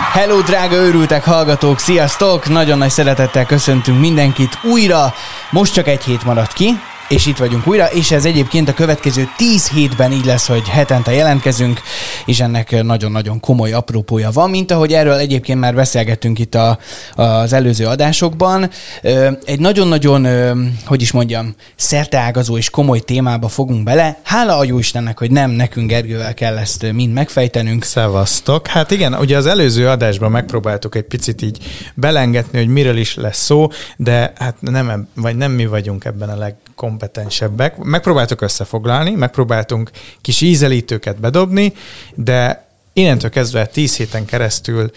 Hello, drága őrültek hallgatók, sziasztok! Nagyon nagy szeretettel köszöntünk mindenkit újra. Most csak egy hét maradt ki, és itt vagyunk újra, és ez egyébként a következő 10 hétben így lesz, hogy hetente jelentkezünk, és ennek nagyon-nagyon komoly apropója van, mint ahogy erről egyébként már beszélgettünk itt az előző adásokban. Egy nagyon-nagyon, szerteágazó és komoly témába fogunk bele. Hála a Jóistennek, hogy nem nekünk Gergővel kell ezt mind megfejtenünk. Szevasztok! Hát igen, ugye az előző adásban megpróbáltuk egy picit így belengetni, hogy miről is lesz szó, de hát nem mi vagyunk ebben a legkompetensebbek. Megpróbáltuk összefoglalni, megpróbáltunk kis ízelítőket bedobni, de innentől kezdve 10 héten keresztül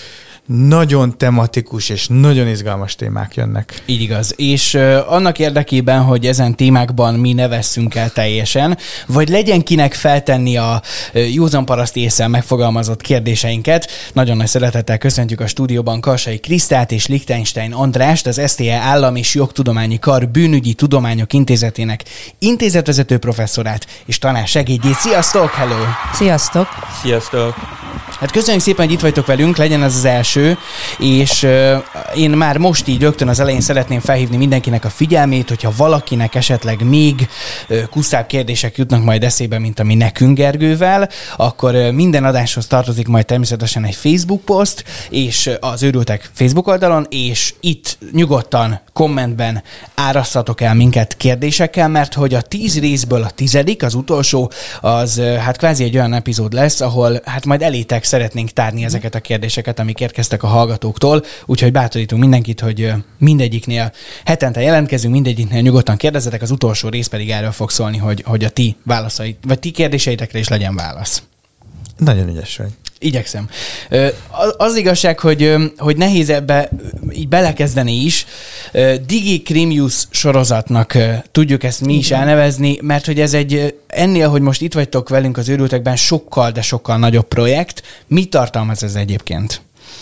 nagyon tematikus és nagyon izgalmas témák jönnek. Így igaz. És annak érdekében, hogy ezen témákban mi ne vesszünk el teljesen, vagy legyen kinek feltenni a józanparaszt ésszel megfogalmazott kérdéseinket, nagyon nagy szeretettel köszöntjük a stúdióban Karsai Krisztát és Lichtenstein Andrást, az STE Állam- és Jogtudományi Kar Bűnügyi Tudományok Intézetének intézetvezető professzorát és tanársegédjét. Sziasztok! Hello! Sziasztok! Sziasztok! Hát köszönjük szépen, hogy itt vagytok velünk, legyen ez az első, és én már most így rögtön az elején szeretném felhívni mindenkinek a figyelmét, hogyha valakinek esetleg még kuszább kérdések jutnak majd eszébe, mint ami nekünk Gergővel, akkor minden adáshoz tartozik majd természetesen egy Facebook poszt, és az Őrültek Facebook oldalon, és itt nyugodtan kommentben árasztatok el minket kérdésekkel, mert hogy a 10 részből a 10., az utolsó, az hát kvázi egy olyan epizód lesz, ahol hát majd elétek szeretnénk tárni ezeket a kérdéseket, amik érkeztek a hallgatóktól, úgyhogy bátorítunk mindenkit, hogy mindegyiknél hetente jelentkezünk, mindegyiknél nyugodtan kérdezzetek, az utolsó rész pedig erről fog szólni, hogy a ti válaszait, vagy ti kérdéseitekre is legyen válasz. Nagyon ügyes vagy. Igyekszem. Az igazság, hogy nehéz ebbe így belekezdeni is. Digi Crimius sorozatnak tudjuk ezt mi is elnevezni, mert hogy ez ennél, hogy most itt vagytok velünk az Őrültekben, sokkal, de sokkal nagyobb projekt. Mi tartalmaz ez egyébként?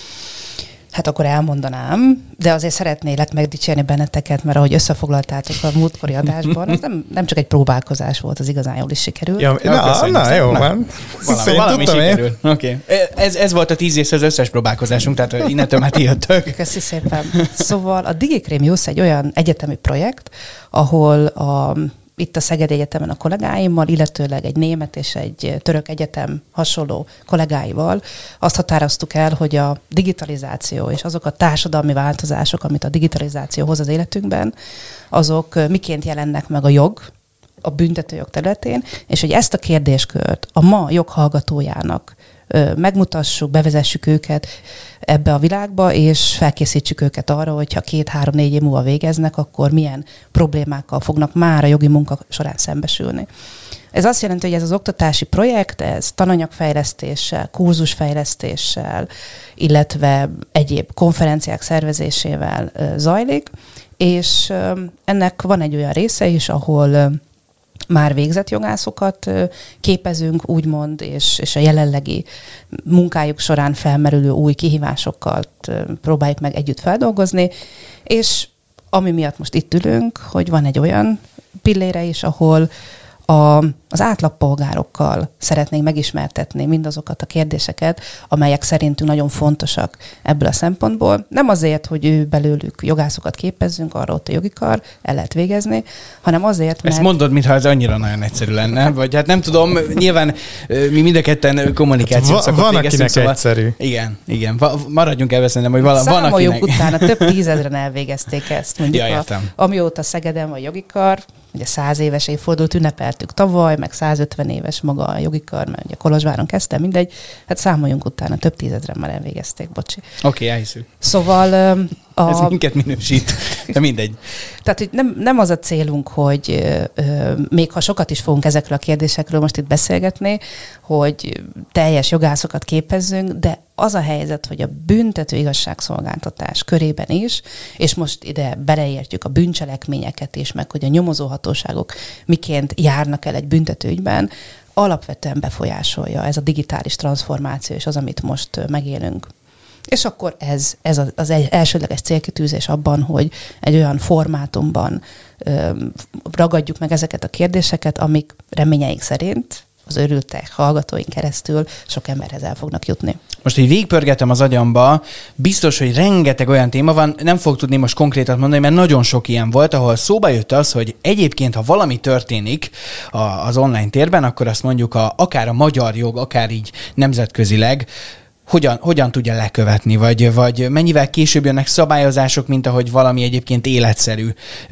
Hát akkor elmondanám, de azért szeretnélek megdicsérni benneteket, mert ahogy összefoglaltátok a múltkori adásban, ez nem csak egy próbálkozás volt, az igazán jól is sikerült. Ja, jó van. Valami sikerült. Okay. Ez volt a 10 részhez összes próbálkozásunk, tehát innentől már ti jöttök. Köszi szépen. Szóval a Digi Crimius egy olyan egyetemi projekt, ahol itt a Szegedi Egyetemen a kollégáimmal, illetőleg egy német és egy török egyetem hasonló kollégáival azt határoztuk el, hogy a digitalizáció és azok a társadalmi változások, amit a digitalizáció hoz az életünkben, azok miként jelennek meg a büntetőjog területén, és hogy ezt a kérdéskört a ma joghallgatójának megmutassuk, bevezessük őket ebbe a világba, és felkészítsük őket arra, hogyha 2-3-4 év múlva végeznek, akkor milyen problémákkal fognak már a jogi munka során szembesülni. Ez azt jelenti, hogy ez az oktatási projekt, ez tananyagfejlesztéssel, kurzusfejlesztéssel, illetve egyéb konferenciák szervezésével zajlik, és ennek van egy olyan része is, ahol már végzett jogászokat képezünk, úgymond, és a jelenlegi munkájuk során felmerülő új kihívásokat próbáljuk meg együtt feldolgozni, és ami miatt most itt ülünk, hogy van egy olyan pillére is, ahol az átlagpolgárokkal szeretnénk megismertetni mindazokat a kérdéseket, amelyek szerintünk nagyon fontosak ebből a szempontból. Nem azért, hogy ő belőlük jogászokat képezzünk, arra ott a jogi kar, el lehet végezni, hanem azért, mert... Ezt mondod, mintha ez annyira nagyon egyszerű lenne, vagy hát nem tudom, nyilván mi mind a ketten kommunikációt szakot van, végeztünk, akinek szóval... egyszerű. Igen. Maradjunk ebben, szerintem, hogy van akinek... Számoljuk utána, több 10 000-en elvégezték ezt. Mondjuk amióta Szegeden van jogi kar, ugye 100 éves évfordulót ünnepeltük tavaly, meg 150 éves maga a jogi kar, mert ugye Kolozsváron kezdtem, mindegy. Hát számoljunk utána, több 10 000-en már elvégezték, bocsi. Oké, elhiszük. Szóval... Ez minket minősít, de mindegy. Tehát, hogy nem az a célunk, hogy még ha sokat is fogunk ezekről a kérdésekről most itt beszélgetni, hogy teljes jogászokat képezzünk, de az a helyzet, hogy a büntető igazságszolgáltatás körében is, és most ide beleértjük a bűncselekményeket is, meg hogy a nyomozóhatóságok miként járnak el egy büntetőügyben, alapvetően befolyásolja ez a digitális transformáció és az, amit most megélünk. És akkor ez az elsődleges célkitűzés abban, hogy egy olyan formátumban ragadjuk meg ezeket a kérdéseket, amik reményeik szerint az örültek hallgatóink keresztül sok emberhez el fognak jutni. Most, hogy végigpörgetem az agyamba, biztos, hogy rengeteg olyan téma van, nem fog tudni most konkrétat mondani, mert nagyon sok ilyen volt, ahol szóba jött az, hogy egyébként, ha valami történik az online térben, akkor azt mondjuk akár a magyar jog, akár így nemzetközileg, hogyan tudja lekövetni, vagy mennyivel később jönnek szabályozások, mint ahogy valami egyébként életszerű.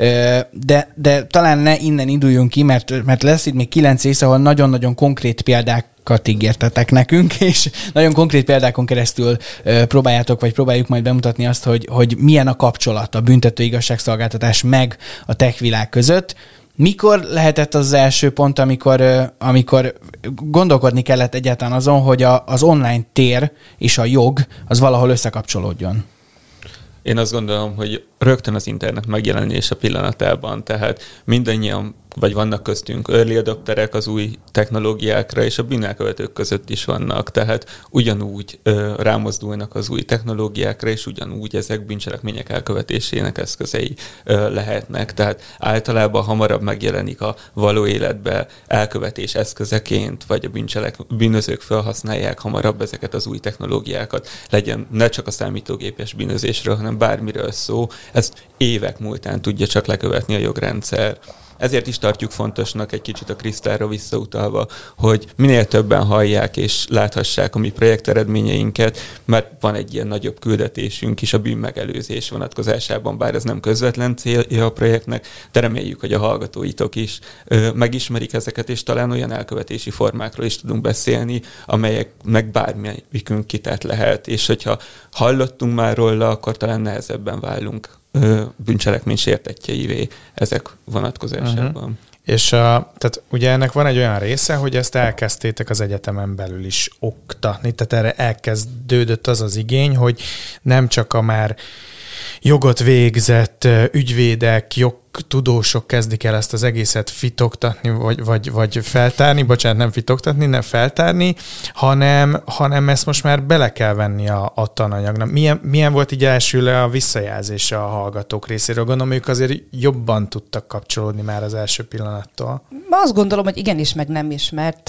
De talán ne innen induljunk ki, mert lesz itt még 9 rész, ahol nagyon-nagyon konkrét példákat ígértetek nekünk, és nagyon konkrét példákon keresztül próbáljuk majd bemutatni azt, hogy milyen a kapcsolat a büntető igazságszolgáltatás meg a tech világ között. Mikor lehetett az első pont, amikor gondolkodni kellett egyáltalán azon, hogy az online tér és a jog az valahol összekapcsolódjon? Én azt gondolom, hogy rögtön az internet megjelenése pillanatában, tehát mindannyian, vagy vannak köztünk early adopterek az új technológiákra, és a bűnelkövetők között is vannak, tehát ugyanúgy rámozdulnak az új technológiákra, és ugyanúgy ezek bűncselekmények elkövetésének eszközei lehetnek. Tehát általában hamarabb megjelenik a való életbe elkövetés eszközeként, vagy a bűnözők felhasználják hamarabb ezeket az új technológiákat. Legyen ne csak a számítógépes bűnözésről, hanem bármiről szó, ezt évek múltán tudja csak lekövetni a jogrendszer. Ezért is tartjuk fontosnak, egy kicsit a Krisztára visszautalva, hogy minél többen hallják és láthassák a mi projekt eredményeinket, mert van egy ilyen nagyobb küldetésünk is a bűnmegelőzés vonatkozásában, bár ez nem közvetlen célja a projektnek, de reméljük, hogy a hallgatóitok is megismerik ezeket, és talán olyan elkövetési formákról is tudunk beszélni, amelyeknek bármelyikünk kitett lehet, és hogyha hallottunk már róla, akkor talán nehezebben válunk bűncselekmény sértettjeivé ezek vonatkozásában. Uh-huh. És tehát ugye ennek van egy olyan része, hogy ezt elkezdtétek az egyetemen belül is oktatni, tehát erre elkezdődött az igény, hogy nem csak a már jogot végzett ügyvédek, jogtudósok kezdik el ezt az egészet fitoktatni, vagy feltárni, bocsánat, nem fitoktatni, nem feltárni, hanem ezt most már bele kell venni a tananyagnak. Milyen volt így elsőre a visszajelzése a hallgatók részéről? Gondolom, ők azért jobban tudtak kapcsolódni már az első pillanattól. Azt gondolom, hogy igenis, meg nem is, mert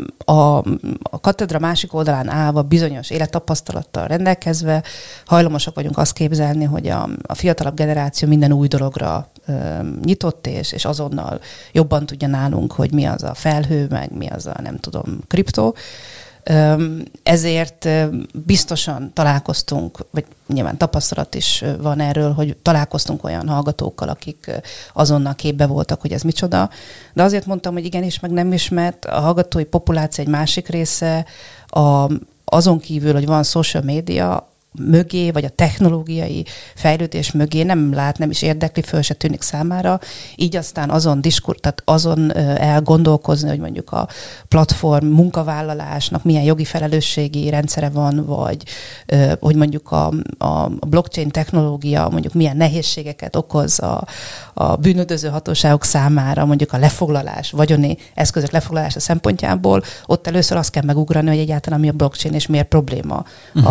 a katedra másik oldalán állva bizonyos élettapasztalattal rendelkezve hajlamosak vagyunk azt képzelni, hogy a fiatalabb generáció minden új dologra nyitott, és azonnal jobban tudja nálunk, hogy mi az a felhő, meg mi az a, nem tudom, kriptó. Ezért biztosan találkoztunk, vagy nyilván tapasztalat is van erről, hogy találkoztunk olyan hallgatókkal, akik azonnal képbe voltak, hogy ez micsoda. De azért mondtam, hogy igenis, meg nem is, mert a hallgatói populáció egy másik része, azon kívül, hogy van social media, mögé, vagy a technológiai fejlődés mögé nem lát, nem is érdekli, föl se tűnik számára. Így aztán azon elgondolkozni, hogy mondjuk a platform munkavállalásnak milyen jogi felelősségi rendszere van, vagy hogy mondjuk a blockchain technológia mondjuk milyen nehézségeket okoz a bűnöldöző hatóságok számára, mondjuk a lefoglalás, vagyoni eszközök lefoglalása szempontjából, ott először azt kell megugrani, hogy egyáltalán mi a blockchain, és miért probléma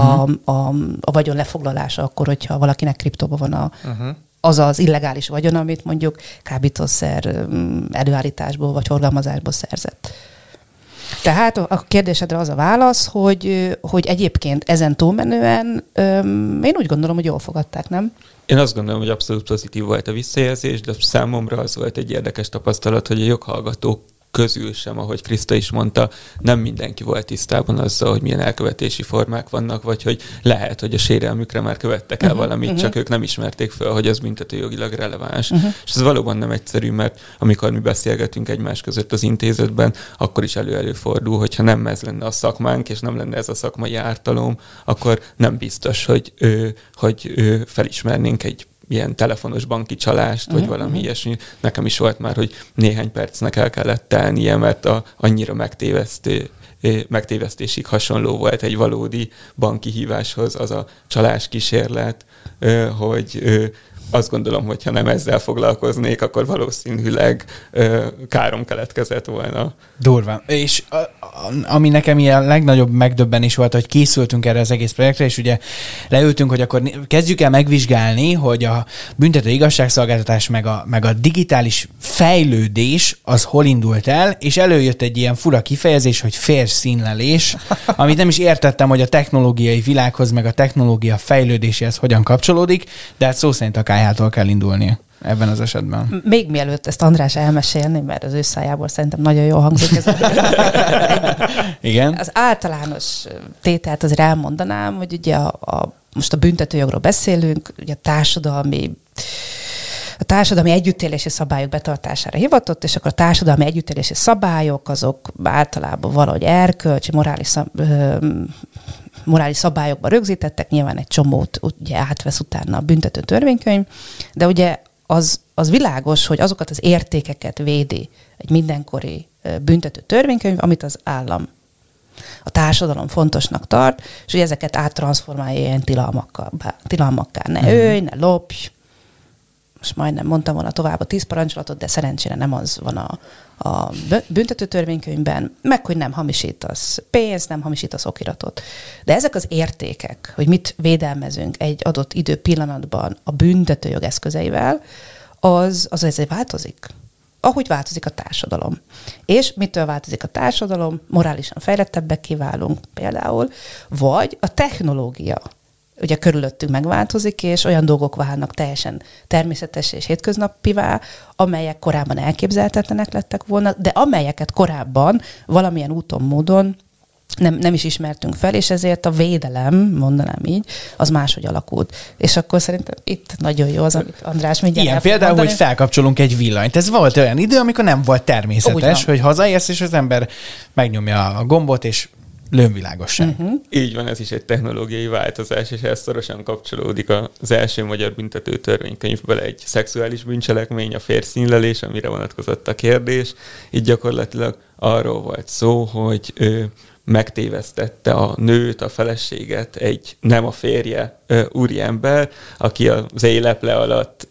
a vagyon lefoglalása akkor, hogyha valakinek kriptóban van az az illegális vagyon, amit mondjuk kábítószer előállításból vagy forgalmazásból szerzett. Tehát a kérdésedre az a válasz, hogy egyébként ezen túlmenően én úgy gondolom, hogy jól fogadták, nem? Én azt gondolom, hogy abszolút pozitív volt a visszajelzés, de számomra az volt egy érdekes tapasztalat, hogy a joghallgatók közül sem, ahogy Kriszta is mondta, nem mindenki volt tisztában azzal, hogy milyen elkövetési formák vannak, vagy hogy lehet, hogy a sérelmükre már követtek el valamit, csak ők nem ismerték fel, hogy az büntetőjogilag releváns. És ez valóban nem egyszerű, mert amikor mi beszélgetünk egymás között az intézetben, akkor is előfordul, hogyha nem ez lenne a szakmánk, és nem lenne ez a szakmai ártalom, akkor nem biztos, hogy felismernénk egy ilyen telefonos banki csalást, vagy valami ilyesmi. Nekem is volt már, hogy néhány percnek el kellett telnie, mert annyira megtévesztésig hasonló volt egy valódi banki híváshoz az a csalás kísérlet, hogy azt gondolom, hogy ha nem ezzel foglalkoznék, akkor valószínűleg károm keletkezett volna. Durva. És ami nekem ilyen legnagyobb megdöbbenés volt, hogy készültünk erre az egész projektre, és ugye leültünk, hogy akkor kezdjük el megvizsgálni, hogy a büntető igazságszolgáltatás meg a digitális fejlődés az hol indult el, és előjött egy ilyen fura kifejezés, hogy férszínlelés, amit nem is értettem, hogy a technológiai világhoz, meg a technológia fejlődéséhez hogyan kapcsolódik, de hát szó szerint a KH-tól kell indulnia ebben az esetben. Még mielőtt ezt András elmesélni, mert az ő szájából szerintem nagyon jól hangzik ez. Igen. Az általános tételt azért elmondanám, hogy ugye most a büntetőjogról beszélünk, ugye a társadalmi együttélési szabályok betartására hivatott, és akkor a társadalmi együttélési szabályok azok általában valahogy erkölcsi, morális szabályokban rögzítettek, nyilván egy csomót ugye átvesz utána a büntető törvénykönyv, de ugye az világos, hogy azokat az értékeket védi egy mindenkori büntető törvénykönyv, amit az állam, a társadalom fontosnak tart, és hogy ezeket áttranszformálja ilyen tilalmakká. Ne ölj, ne lopj. Most majdnem mondtam volna tovább a 10 parancsolatot, de szerencsére nem az van a büntető törvénykönyvben, meg hogy nem hamisítasz pénzt, nem hamisítasz okiratot. De ezek az értékek, hogy mit védelmezünk egy adott idő pillanatban a büntetőjog eszközeivel, az ezért változik. Ahogy változik a társadalom. És mitől változik a társadalom? Morálisan fejlettebbek kiválunk például, vagy a technológia ugye körülöttünk megváltozik, és olyan dolgok válnak teljesen természetes és hétköznapivá, amelyek korábban elképzelhetetlenek lettek volna, de amelyeket korábban valamilyen úton, módon nem is ismertünk fel, és ezért a védelem, mondanám így, az máshogy alakult. És akkor szerintem itt nagyon jó az, amit András mindjárt ilyen például, hogy felkapcsolunk egy villanyt. Ez volt olyan idő, amikor nem volt természetes, hogy hazaérsz, és az ember megnyomja a gombot, és lőnvilágosan. Így van, ez is egy technológiai változás, és ez szorosan kapcsolódik az első magyar büntető törvénykönyvből egy szexuális bűncselekmény, a férszínlelés, amire vonatkozott a kérdés. Így gyakorlatilag arról volt szó, hogy megtévesztette a nőt, a feleséget egy nem a férje úriember, aki az éjleple alatt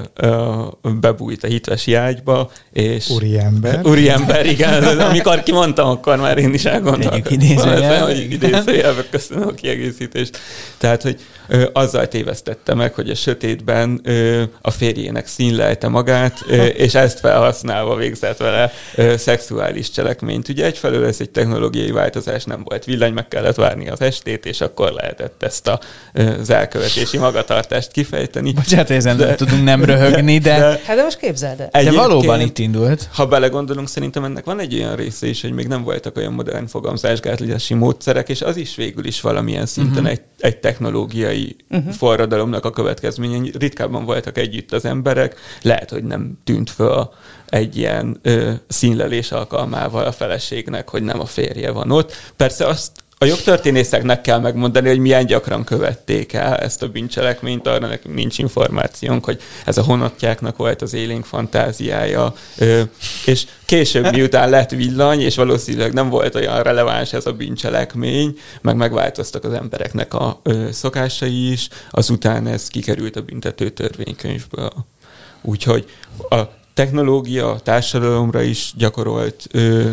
bebújt a hitvesi ágyba, és... Úriember, igen. Amikor kimondtam, akkor már én is elgondoltam. Idézőjelben köszönöm a kiegészítést. Tehát, hogy azzal tévesztette meg, hogy a sötétben a férjének színlelte magát, és ezt felhasználva végzett vele szexuális cselekményt. Ugye egyfelől ez egy technológiai változás, nem volt villany, meg kellett várni az estét, és akkor lehetett ezt az elkövetési magatartást kifejteni. Bocsánat, ezen tudunk nem röhögni, de... Hát de most képzeld el. De valóban itt indult. Ha belegondolunk, szerintem ennek van egy olyan része is, hogy még nem voltak olyan modern fogamzásgátlási módszerek, és az is végül is valamilyen szinten egy technológiai forradalomnak a következménye. Ritkábban voltak együtt az emberek, lehet, hogy nem tűnt föl egy ilyen színlelés alkalmával a feleségnek, hogy nem a férje van ott. Persze azt a jogtörténészeknek kell megmondani, hogy milyen gyakran követték el ezt a bűncselekményt, arra nekünk nincs információnk, hogy ez a honottyáknak volt az élénk fantáziája, és később miután lett villany, és valószínűleg nem volt olyan releváns ez a bűncselekmény, megváltoztak az embereknek a szokásai is, azután ez kikerült a büntető törvénykönyvből. Úgyhogy a technológia a társadalomra is gyakorolt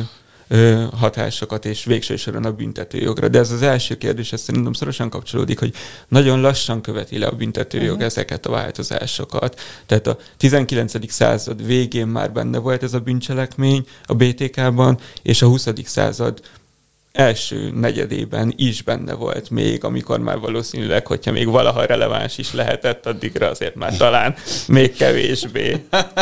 hatásokat, és végső soron a büntetőjogra. De ez az első kérdés, ez szerintem szorosan kapcsolódik, hogy nagyon lassan követi le a büntetőjog ezeket a változásokat. Tehát a 19. század végén már benne volt ez a bűncselekmény a BTK-ban, és a 20. század első negyedében is benne volt még, amikor már valószínűleg, hogyha még valaha releváns is lehetett, addigra azért már talán még kevésbé.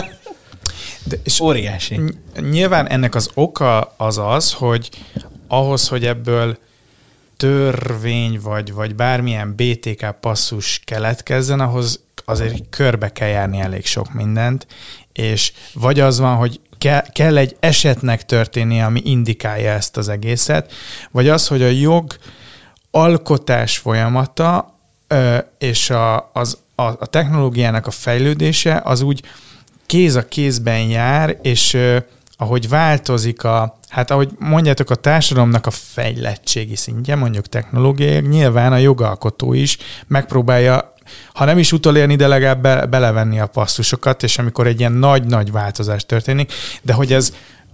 De, és óriási. Nyilván ennek az oka az, hogy ahhoz, hogy ebből törvény vagy bármilyen BTK passzus keletkezzen, ahhoz azért körbe kell járni elég sok mindent, és vagy az van, hogy kell egy esetnek történnie, ami indikálja ezt az egészet, vagy az, hogy a jog alkotás folyamata és a technológiának a fejlődése az úgy kéz a kézben jár, és ahogy változik ahogy mondjátok, a társadalomnak a fejlettségi szintje, mondjuk technológiai, nyilván a jogalkotó is megpróbálja ha nem is utolérni, de legalább belevenni a passzusokat, és amikor egy ilyen nagy-nagy változás történik, de hogy ez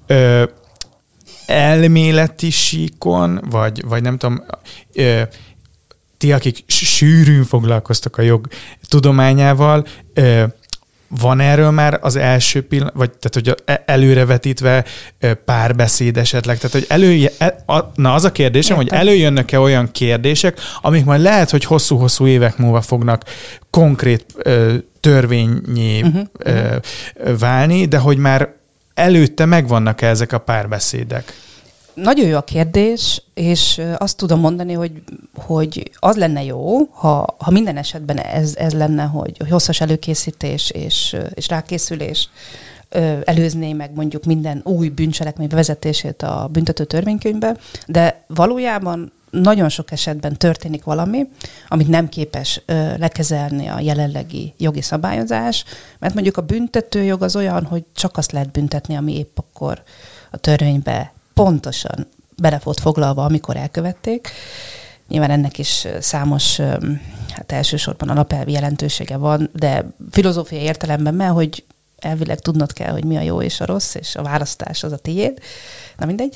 elméleti síkon, vagy nem tudom, ti, akik sűrűn foglalkoztak a jog tudományával, van erről már az első pillanat, vagy tehát, hogy előrevetítve párbeszéd esetleg? Tehát, hogy az a kérdésem, hogy előjönnek-e olyan kérdések, amik majd lehet, hogy hosszú-hosszú évek múlva fognak konkrét törvényé válni, de hogy már előtte megvannak-e ezek a párbeszédek? Nagyon jó a kérdés, és azt tudom mondani, hogy az lenne jó, ha minden esetben ez lenne, hogy hosszas előkészítés és rákészülés előzné meg mondjuk minden új bűncselekmény bevezetését a büntető törvénykönyvbe, de valójában nagyon sok esetben történik valami, amit nem képes lekezelni a jelenlegi jogi szabályozás, mert mondjuk a büntetőjog az olyan, hogy csak azt lehet büntetni, ami épp akkor a törvénybe pontosan bele volt foglalva, amikor elkövették. Nyilván ennek is számos, hát elsősorban alapelvi jelentősége van, de filozófiai értelemben, mert hogy elvileg tudnod kell, hogy mi a jó és a rossz, és a választás az a tiéd. Na mindegy.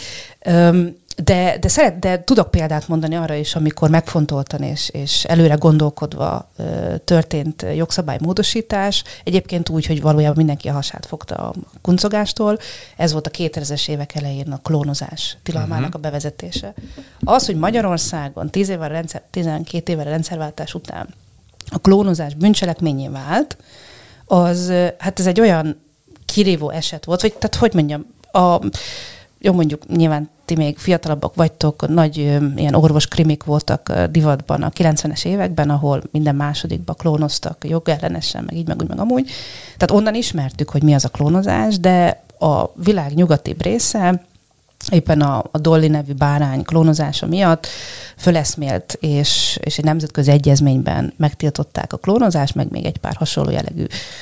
De tudok példát mondani arra is, amikor megfontoltan és előre gondolkodva történt jogszabálymódosítás. Egyébként úgy, hogy valójában mindenki a hasát fogta a kuncogástól. Ez volt a 2000-es évek elején a klónozás tilalmának a bevezetése. Az, hogy Magyarországon 12 évvel a rendszerváltás után a klónozás bűncselekményé vált, az, hát ez egy olyan kirívó eset volt, vagy tehát hogy mondjam, jó, mondjuk nyilván ti még fiatalabbak vagytok, nagy ilyen orvoskrimik voltak divatban a 90-es években, ahol minden másodikba klónoztak jogellenesen, meg így, meg úgy, meg amúgy. Tehát onnan ismertük, hogy mi az a klónozás, de a világ nyugatibb része éppen a Dolly nevű bárány klónozása miatt föleszmélt, és egy nemzetközi egyezményben megtiltották a klónozást, meg még egy pár hasonló jellegű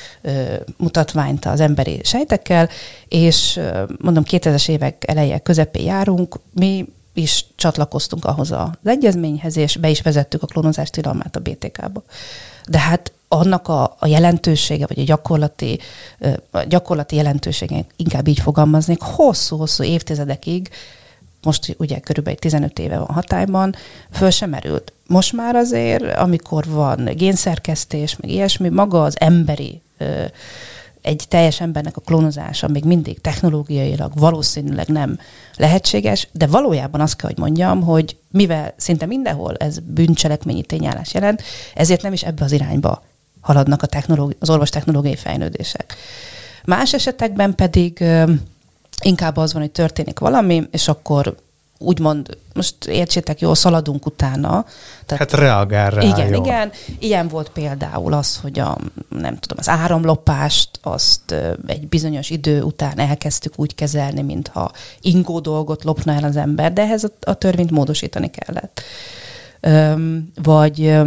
mutatványt az emberi sejtekkel, és mondom, 2000-es évek eleje közepén járunk, mi is csatlakoztunk ahhoz az egyezményhez, és be is vezettük a klónozás tilalmát a BTK-ba. De hát annak a jelentősége, vagy a gyakorlati jelentősége, inkább így fogalmaznék, hosszú-hosszú évtizedekig, most ugye körülbelül 15 éve van hatályban, föl sem merült. Most már azért, amikor van génszerkesztés, meg ilyesmi, maga az emberi, egy teljes embernek a klónozása még mindig technológiailag valószínűleg nem lehetséges, de valójában azt kell, hogy mondjam, hogy mivel szinte mindenhol ez bűncselekményi tényállás jelent, ezért nem is ebbe az irányba haladnak az orvostechnológiai fejlődések. Más esetekben pedig inkább az van, hogy történik valami, és akkor úgymond, most értsétek jól, szaladunk utána. Tehát, hát reagál rá. Igen. Ilyen volt például az, hogy az áramlopást azt egy bizonyos idő után elkezdtük úgy kezelni, mintha ingó dolgot lopna el az ember, de ehhez a törvényt módosítani kellett. Vagy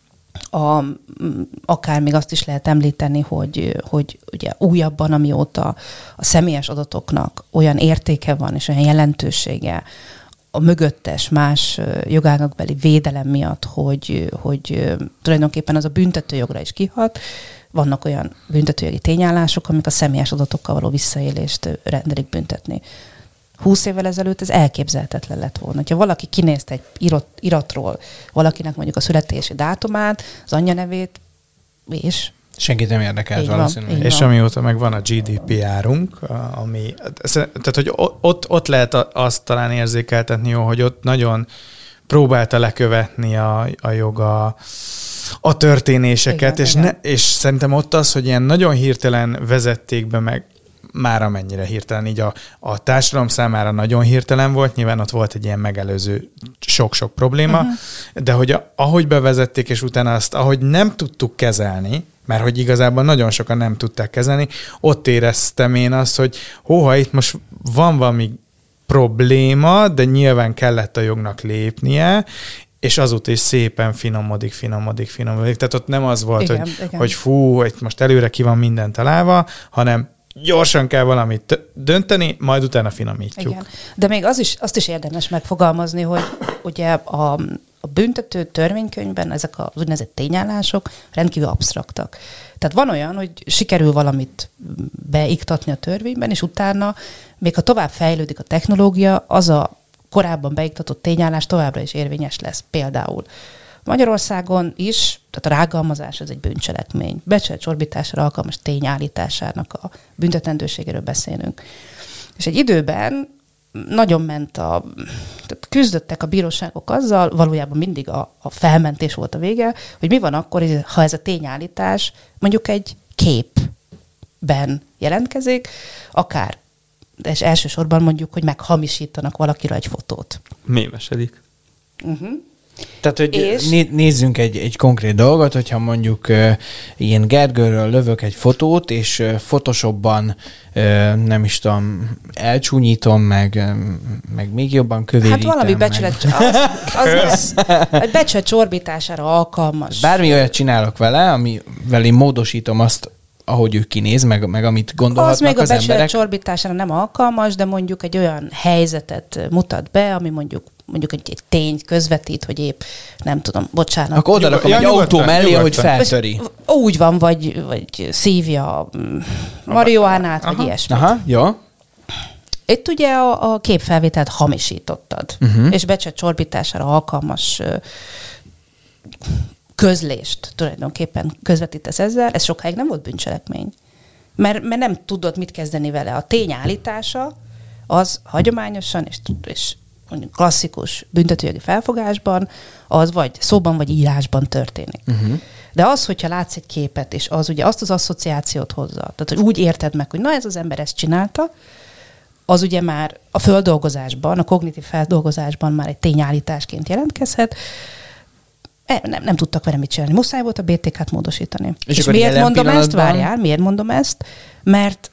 akár még azt is lehet említeni, hogy ugye újabban, amióta a személyes adatoknak olyan értéke van, és olyan jelentősége a mögöttes más jogágakbeli védelem miatt, hogy tulajdonképpen az a büntetőjogra is kihat. Vannak olyan büntetőjogi tényállások, amik a személyes adatokkal való visszaélést rendelik büntetni. 20 évvel ezelőtt ez elképzelhetetlen lett volna. Ha valaki kinézte egy iratról valakinek mondjuk a születési dátumát, az anyjanevét, és senkit nem érdekelt valószínűleg. És amióta meg van a GDPR-unk, ami, tehát hogy ott lehet azt talán érzékeltetni, hogy ott nagyon próbálta lekövetni a joga a történéseket, és szerintem ott az, hogy ilyen nagyon hirtelen vezették be meg, már amennyire hirtelen, így a társadalom számára nagyon hirtelen volt, nyilván ott volt egy ilyen megelőző sok-sok probléma, de hogy ahogy bevezették, és utána azt, ahogy nem tudtuk kezelni, mert hogy igazából nagyon sokan nem tudták kezelni, ott éreztem én azt, hogy itt most van valami probléma, de nyilván kellett a jognak lépnie, és azóta is szépen finomodik. Tehát ott nem az volt, hogy itt most előre ki van minden találva, hanem gyorsan kell valamit dönteni, majd utána finomítjuk. Igen. De még azt is érdemes megfogalmazni, hogy ugye a büntető törvénykönyvben ezek az úgynevezett tényállások rendkívül absztraktak. Tehát van olyan, hogy sikerül valamit beiktatni a törvényben, és utána, még ha tovább fejlődik a technológia, az a korábban beiktatott tényállás továbbra is érvényes lesz. Például Magyarországon is, tehát a rágalmazás az egy bűncselekmény. Becsület csorbításra alkalmas tényállításának a büntetendőségéről beszélünk. És egy időben nagyon tehát küzdöttek a bíróságok azzal, valójában mindig a felmentés volt a vége, hogy mi van akkor, ha ez a tényállítás mondjuk egy képben jelentkezik, akár, és elsősorban mondjuk, hogy meghamisítanak valakiről egy fotót. Mémesedik. Tehát, hogy nézzünk egy konkrét dolgot, hogyha mondjuk ilyen Gergőről lövök egy fotót, és Photoshopban nem is tudom, elcsúnyítom, meg még jobban kövérítem. Hát valami becsület, az becsület csorbítására alkalmas. Bármi olyat csinálok vele, amivel én módosítom azt, ahogy ő kinéz, meg amit gondolhatnak az emberek. Az még a becsület csorbítására nem alkalmas, de mondjuk egy olyan helyzetet mutat be, ami mondjuk egy tényt közvetít, hogy épp, nem tudom, bocsánat. Akkor oda rakom egy autó mellé, hogy feltöri. Úgy van, vagy szívja marihuánát, vagy ilyesmit. Aha, jó. Itt ugye a képfelvételt hamisítottad, és becsület csorbítására alkalmas közlést tulajdonképpen közvetítesz ezzel, ez sokáig nem volt bűncselekmény. Mert nem tudod mit kezdeni vele. A tény állítása az hagyományosan és klasszikus büntetőjogi felfogásban az vagy szóban, vagy írásban történik. De az, hogyha látsz egy képet, és az ugye azt az asszociációt hozza, tehát hogy úgy érted meg, hogy na ez az ember ezt csinálta, az ugye már a földolgozásban, a kognitív feldolgozásban már egy tényállításként jelentkezhet. Nem tudtak vele mit csinálni. Muszáj volt a BTK-t módosítani. És miért mondom ezt? Várjál, miért mondom ezt? Mert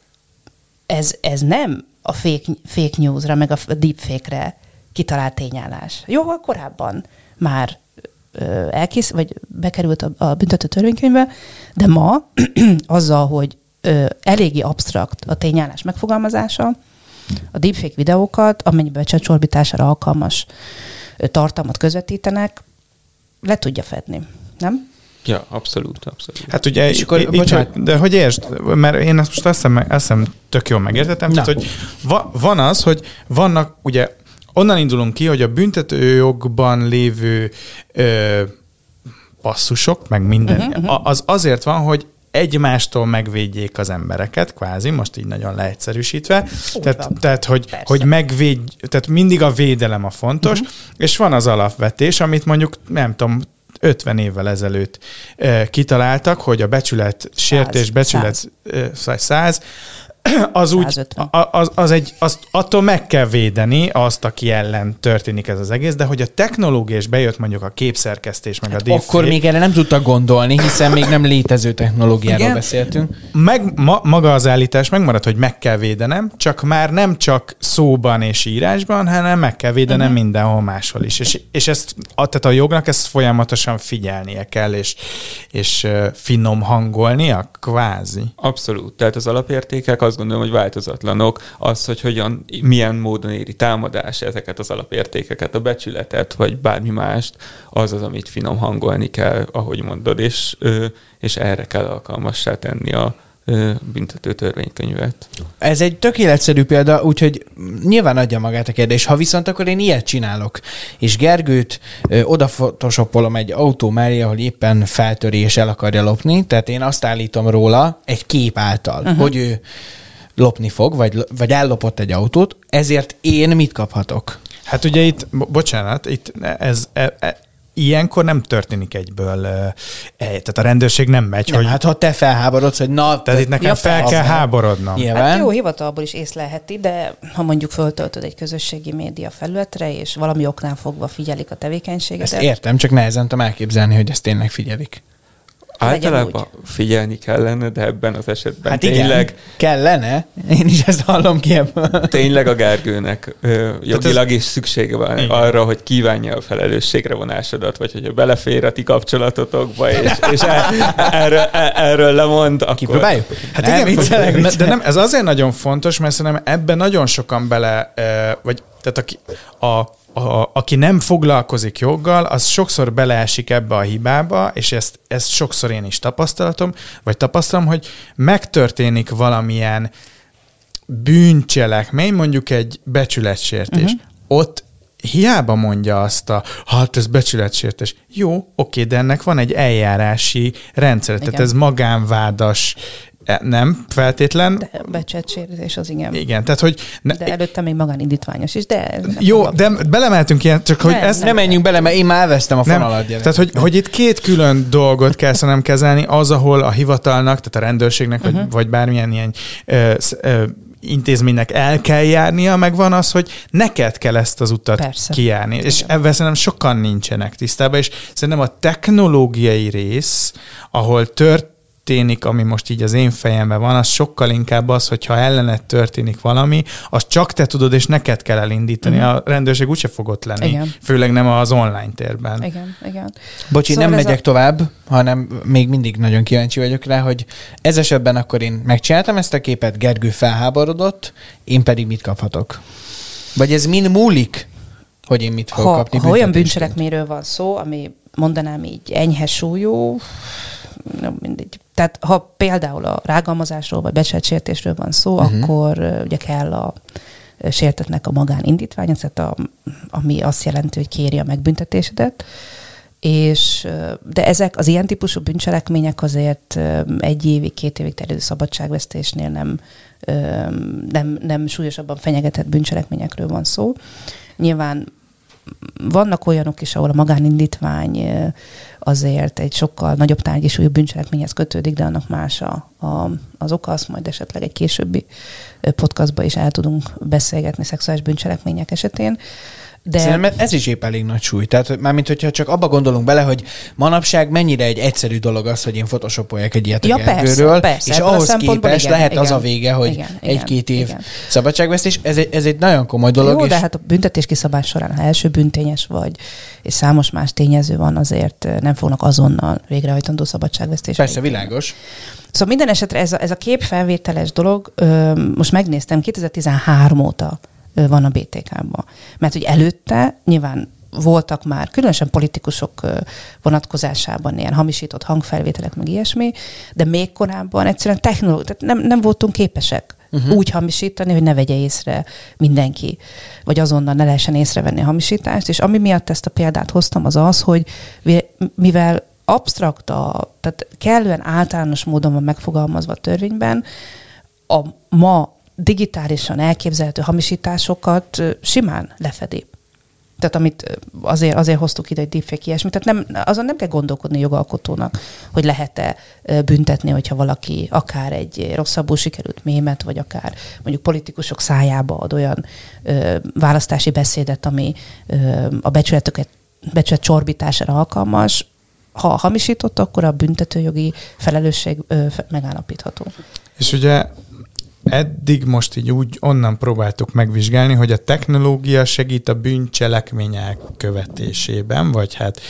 ez nem a fake newsra, meg a deepfake-re kitalált tényállás. Jóval korábban már vagy bekerült a büntető törvénykönyvbe, de ma azzal, hogy eléggé absztrakt a tényállás megfogalmazása, a deepfake videókat, amennyiben becsületcsorbítására alkalmas tartalmat közvetítenek, le tudja fedni, nem? Ja, abszolút. Hát ugye, de hogy értsd, mert én ezt most azt hiszem tök jól megértettem, tehát, hogy van az, hogy vannak, ugye onnan indulunk ki, hogy a büntetőjogban lévő passzusok, meg minden, az azért van, hogy egymástól megvédjék az embereket, kvázi, most így nagyon leegyszerűsítve. Tehát hogy tehát mindig a védelem a fontos, és van az alapvetés, amit mondjuk, nem tudom, 50 évvel ezelőtt kitaláltak, hogy a becsület sértés, 100, az úgy, az attól meg kell védeni azt, aki ellen történik ez az egész, de hogy a technológia is bejött mondjuk a képszerkesztés, meg a deepfake. Akkor még erre nem tudtak gondolni, hiszen még nem létező technológiáról beszéltünk. Maga az állítás megmarad, hogy meg kell védenem, csak már nem csak szóban és írásban, hanem meg kell védenem mindenhol máshol is. És ezt, tehát a jognak ezt folyamatosan figyelnie kell, és finom hangolnia, kvázi. Abszolút. Tehát az alapértékek azt gondolom, hogy változatlanok. Az, hogy milyen módon éri támadás ezeket az alapértékeket, a becsületet, vagy bármi mást, az, amit finom hangolni kell, ahogy mondod, és erre kell alkalmassá tenni a büntető törvénykönyvet. Ez egy tök életszerű példa, úgyhogy nyilván adja magát a kérdés. Ha viszont akkor én ilyet csinálok, és Gergőt odafotoshopolom egy autó mellé, ahol éppen feltöri és el akarja lopni, tehát én azt állítom róla egy kép által, hogy ő lopni fog, vagy ellopott egy autót, ezért én mit kaphatok? Hát ugye itt, bocsánat, itt ilyenkor nem történik egyből, tehát a rendőrség nem megy, nem, hogy... Hát ha te felháborodsz, hogy na... Tehát itt nekem fel kell háborodnom. Hát jó, hivatalból is észlelheti, de ha mondjuk föltöltöd egy közösségi média felületre, és valami oknál fogva figyelik a tevékenységet. Ezt értem, csak nehezen tudom elképzelni, hogy ezt tényleg figyelik. Általában figyelni kellene, de ebben az esetben hát tényleg... Igen, kellene, én is ezt hallom ki ebből. Tényleg a Gergőnek jogilag is szüksége van arra, hogy kívánja a felelősségre vonásodat, vagy hogyha belefér a ti kapcsolatotokba, és erről lemond, akkor... Kipróbáljuk? Hát nem, igen, de nem, ez azért nagyon fontos, mert szerintem ebben nagyon sokan bele, vagy tehát aki nem foglalkozik joggal, az sokszor beleesik ebbe a hibába, és ezt sokszor én is tapasztalom, hogy megtörténik valamilyen bűncselekmény, mondjuk egy becsületsértés. Ott hiába mondja azt hát ez becsületsértés. Jó, oké, de ennek van egy eljárási rendszer. Igen. Tehát ez magánvádas, nem feltétlen. De becsületsértés az igen. Igen, tehát hogy... De előtte még magánindítványos is, de... Jó, de belemeltünk ilyen, csak hogy ezt... Nem menjünk bele, mert én már elvesztem a fonalat. Tehát, hogy itt két külön dolgot kell szerintem kezelni, az, ahol a hivatalnak, tehát a rendőrségnek, vagy bármilyen ilyen intézménynek el kell járnia, meg van az, hogy neked kell ezt az utat kijárni. Igen. És ebben szerintem sokan nincsenek tisztában, és szerintem a technológiai rész, ahol történik, ami most így az én fejemben van, az sokkal inkább az, hogyha ellened történik valami, az csak te tudod, és neked kell elindítani. A rendőrség úgyse fog ott lenni. Igen. Főleg nem az online térben. Igen. Bocsi, szóval nem megyek tovább, hanem még mindig nagyon kíváncsi vagyok rá, hogy ez esetben akkor én megcsináltam ezt a képet, Gergő felháborodott, én pedig mit kaphatok? Vagy ez mind múlik, hogy én mit fogok kapni? Ha olyan bűncselekményről van szó, ami mondanám így enyhe súlyú, mindegy. Tehát ha például a rágalmazásról vagy becsületsértésről van szó, akkor ugye kell a sértettnek a magánindítványa, tehát ami azt jelenti, hogy kéri a megbüntetésedet. De ezek az ilyen típusú bűncselekmények azért 1 évig, 2 évig terjedő szabadságvesztésnél nem súlyosabban fenyegetett bűncselekményekről van szó. Nyilván vannak olyanok is, ahol a magánindítvány azért egy sokkal nagyobb tárgyi súlyú bűncselekményhez kötődik, de annak más az oka, azt majd esetleg egy későbbi podcastban is el tudunk beszélgetni szexuális bűncselekmények esetén. De... Szerintem ez is épp elég nagy súly. Tehát mármint, hogyha csak abba gondolunk bele, hogy manapság mennyire egy egyszerű dolog az, hogy én photoshopoljak egy ilyet a Gergőről, persze, és ahhoz képest lehet az a vége, hogy 1-2 év szabadságvesztés. Ez egy nagyon komoly dolog. Jó, de hát a büntetés kiszabás során, ha első bűntényes vagy, és számos más tényező van, azért nem fognak azonnal végrehajtandó szabadságvesztés. Persze, világos. Szóval minden esetre ez a képfelvételes dolog, most megnéztem, 2013 óta van a BTK-ban. Mert hogy előtte nyilván voltak már, különösen politikusok vonatkozásában ilyen hamisított hangfelvételek, meg ilyesmi, de még korábban egyszerűen tehát nem voltunk képesek úgy hamisítani, hogy ne vegye észre mindenki, vagy azonnal ne lehessen észrevenni a hamisítást, és ami miatt ezt a példát hoztam, az az, hogy mivel absztrakt, tehát kellően általános módon van megfogalmazva a törvényben, a ma digitálisan elképzelhető hamisításokat simán lefedi. Tehát amit azért hoztuk ide egy deepfake ilyesmit, tehát azon nem kell gondolkodni a jogalkotónak, hogy lehet-e büntetni, hogyha valaki akár egy rosszabbul sikerült mémet, vagy akár mondjuk politikusok szájába ad olyan választási beszédet, ami a becsület csorbítására alkalmas. Ha hamisított, akkor a büntetőjogi felelősség megállapítható. És ugye eddig most így úgy onnan próbáltuk megvizsgálni, hogy a technológia segít a bűncselekmények követésében, vagy hát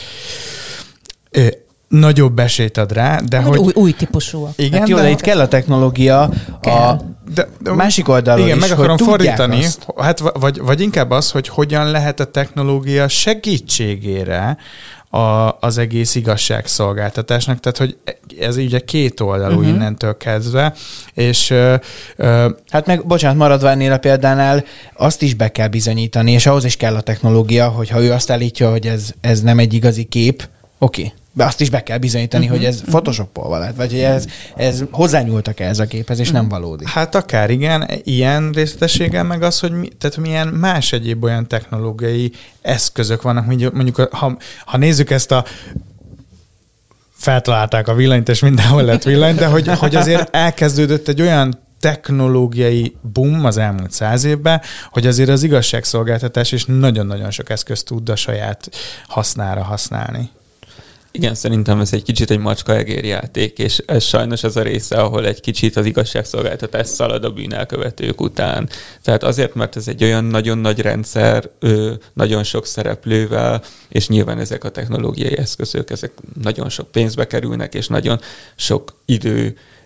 nagyobb esélyt ad rá, de hogy... Új típusúak. Igen, hát jó, de itt kell a technológia de másik oldalról igen, is, meg akarom fordítani, hát vagy inkább az, hogy hogyan lehet a technológia segítségére az egész igazságszolgáltatásnak, tehát hogy ez ugye két oldalú innentől kezdve, és... Hát meg, bocsánat, maradva ennél a példánál, azt is be kell bizonyítani, és ahhoz is kell a technológia, hogyha ő azt állítja, hogy ez nem egy igazi kép, oké. De azt is be kell bizonyítani, hogy ez photoshopolva lett, vagy hogy ez hozzányúltak ehhez a képhez, és nem valódi. Hát akár igen, ilyen részletességgel meg az, hogy tehát milyen más egyéb olyan technológiai eszközök vannak, mondjuk ha nézzük ezt feltalálták a villanyt, és mindenhol lett villany, de hogy azért elkezdődött egy olyan technológiai boom az elmúlt 100 évben, hogy azért az igazságszolgáltatás is nagyon-nagyon sok eszközt tud a saját hasznára használni. Igen, szerintem ez egy kicsit egy macska-egér játék, és ez sajnos az a része, ahol egy kicsit az igazságszolgáltatás szalad a bűnelkövetők után. Tehát azért, mert ez egy olyan nagyon nagy rendszer, nagyon sok szereplővel, és nyilván ezek a technológiai eszközök, ezek nagyon sok pénzbe kerülnek, és nagyon sok idő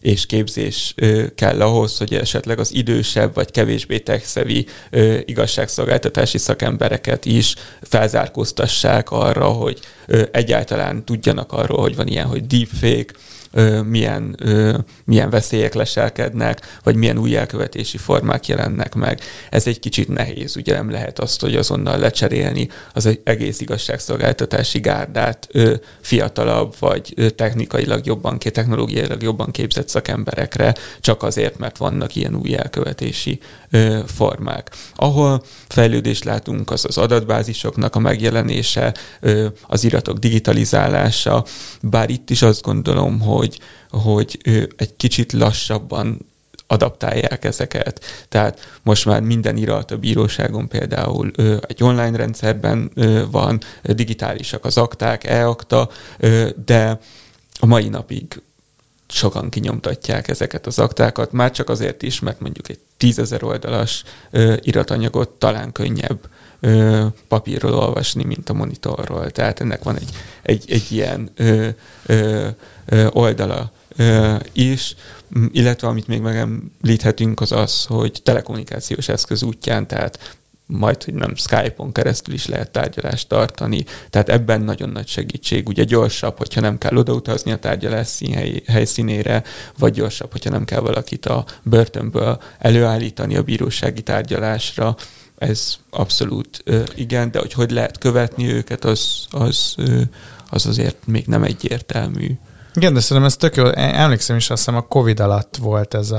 és képzés kell ahhoz, hogy esetleg az idősebb vagy kevésbé tech-savvy igazságszolgáltatási szakembereket is felzárkóztassák arra, hogy egyáltalán tudjanak arról, hogy van ilyen, hogy deepfake, milyen veszélyek leselkednek, vagy milyen új elkövetési formák jelennek meg. Ez egy kicsit nehéz, ugye nem lehet azt, hogy azonnal lecserélni az egész igazságszolgáltatási gárdát fiatalabb, vagy technológiailag jobban képzett szakemberekre, csak azért, mert vannak ilyen új elkövetési formák. Ahol fejlődést látunk, az az adatbázisoknak a megjelenése, az iratok digitalizálása, bár itt is azt gondolom, hogy egy kicsit lassabban adaptálják ezeket. Tehát most már minden irat a bíróságon például egy online rendszerben van, digitálisak az akták, e-akta, de a mai napig sokan kinyomtatják ezeket az aktákat, már csak azért is, mert mondjuk egy 10 000 oldalas iratanyagot talán könnyebb papírról olvasni, mint a monitorról. Tehát ennek van egy ilyen oldala is, illetve amit még megemlíthetünk az az, hogy telekommunikációs eszköz útján, tehát majd, hogy nem Skype-on keresztül is lehet tárgyalást tartani. Tehát ebben nagyon nagy segítség. Ugye gyorsabb, hogyha nem kell odautazni a tárgyalás helyszínére, vagy gyorsabb, hogyha nem kell valakit a börtönből előállítani a bírósági tárgyalásra. Ez abszolút igen, de hogy lehet követni őket, az azért még nem egyértelmű. Igen, de szerintem ez tök jó. Emlékszem is, azt hiszem a Covid alatt volt ez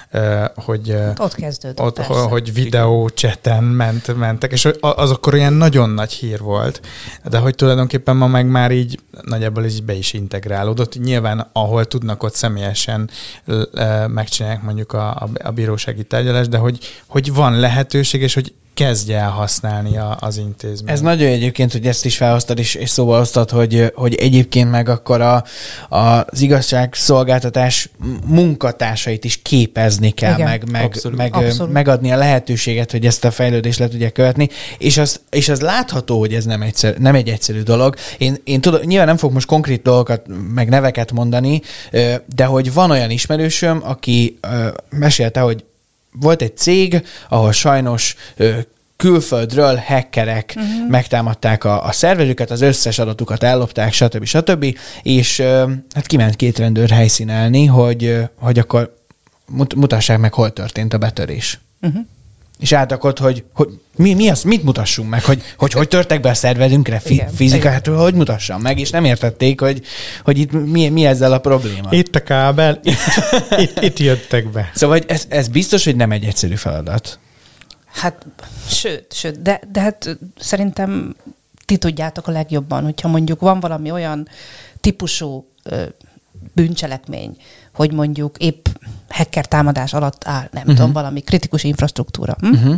hogy ott kezdődött, hogy videó chaten mentek, és az akkor ilyen nagyon nagy hír volt, de hogy tulajdonképpen ma meg már így nagyjából így be is integrálódott. Nyilván, ahol tudnak, ott személyesen megcsinálják mondjuk a bírósági tárgyalást, de hogy van lehetőség, és hogy kezdje el használni az intézmény. Ez nagyon egyébként, hogy ezt is felhoztad, és szóval hoztad, hogy egyébként meg akkor az igazságszolgáltatás munkatársait is képezni kell, meg megadni a lehetőséget, hogy ezt a fejlődést le tudják követni, és az látható, hogy ez nem egy egyszerű dolog. Én tudom, nyilván nem fogok most konkrét dolgokat, meg neveket mondani, de hogy van olyan ismerősöm, aki mesélte, hogy volt egy cég, ahol sajnos külföldről hackerek megtámadták a szerverüket, az összes adatukat ellopták, stb. És hát kiment 2 rendőr helyszínelni, hogy akkor mutassák meg, hol történt a betörés. És álltak, hogy mi az, mit mutassunk meg, hogy törtek be a szerverünkre fizikát, hogy mutassam meg, és nem értették, hogy itt mi ezzel a probléma. Itt a kábel, itt jöttek be. Szóval ez biztos, hogy nem egy egyszerű feladat. Hát, sőt, de hát szerintem ti tudjátok a legjobban, hogyha mondjuk van valami olyan típusú bűncselekmény, hogy mondjuk épp hacker támadás alatt áll, nem tudom, valami kritikus infrastruktúra.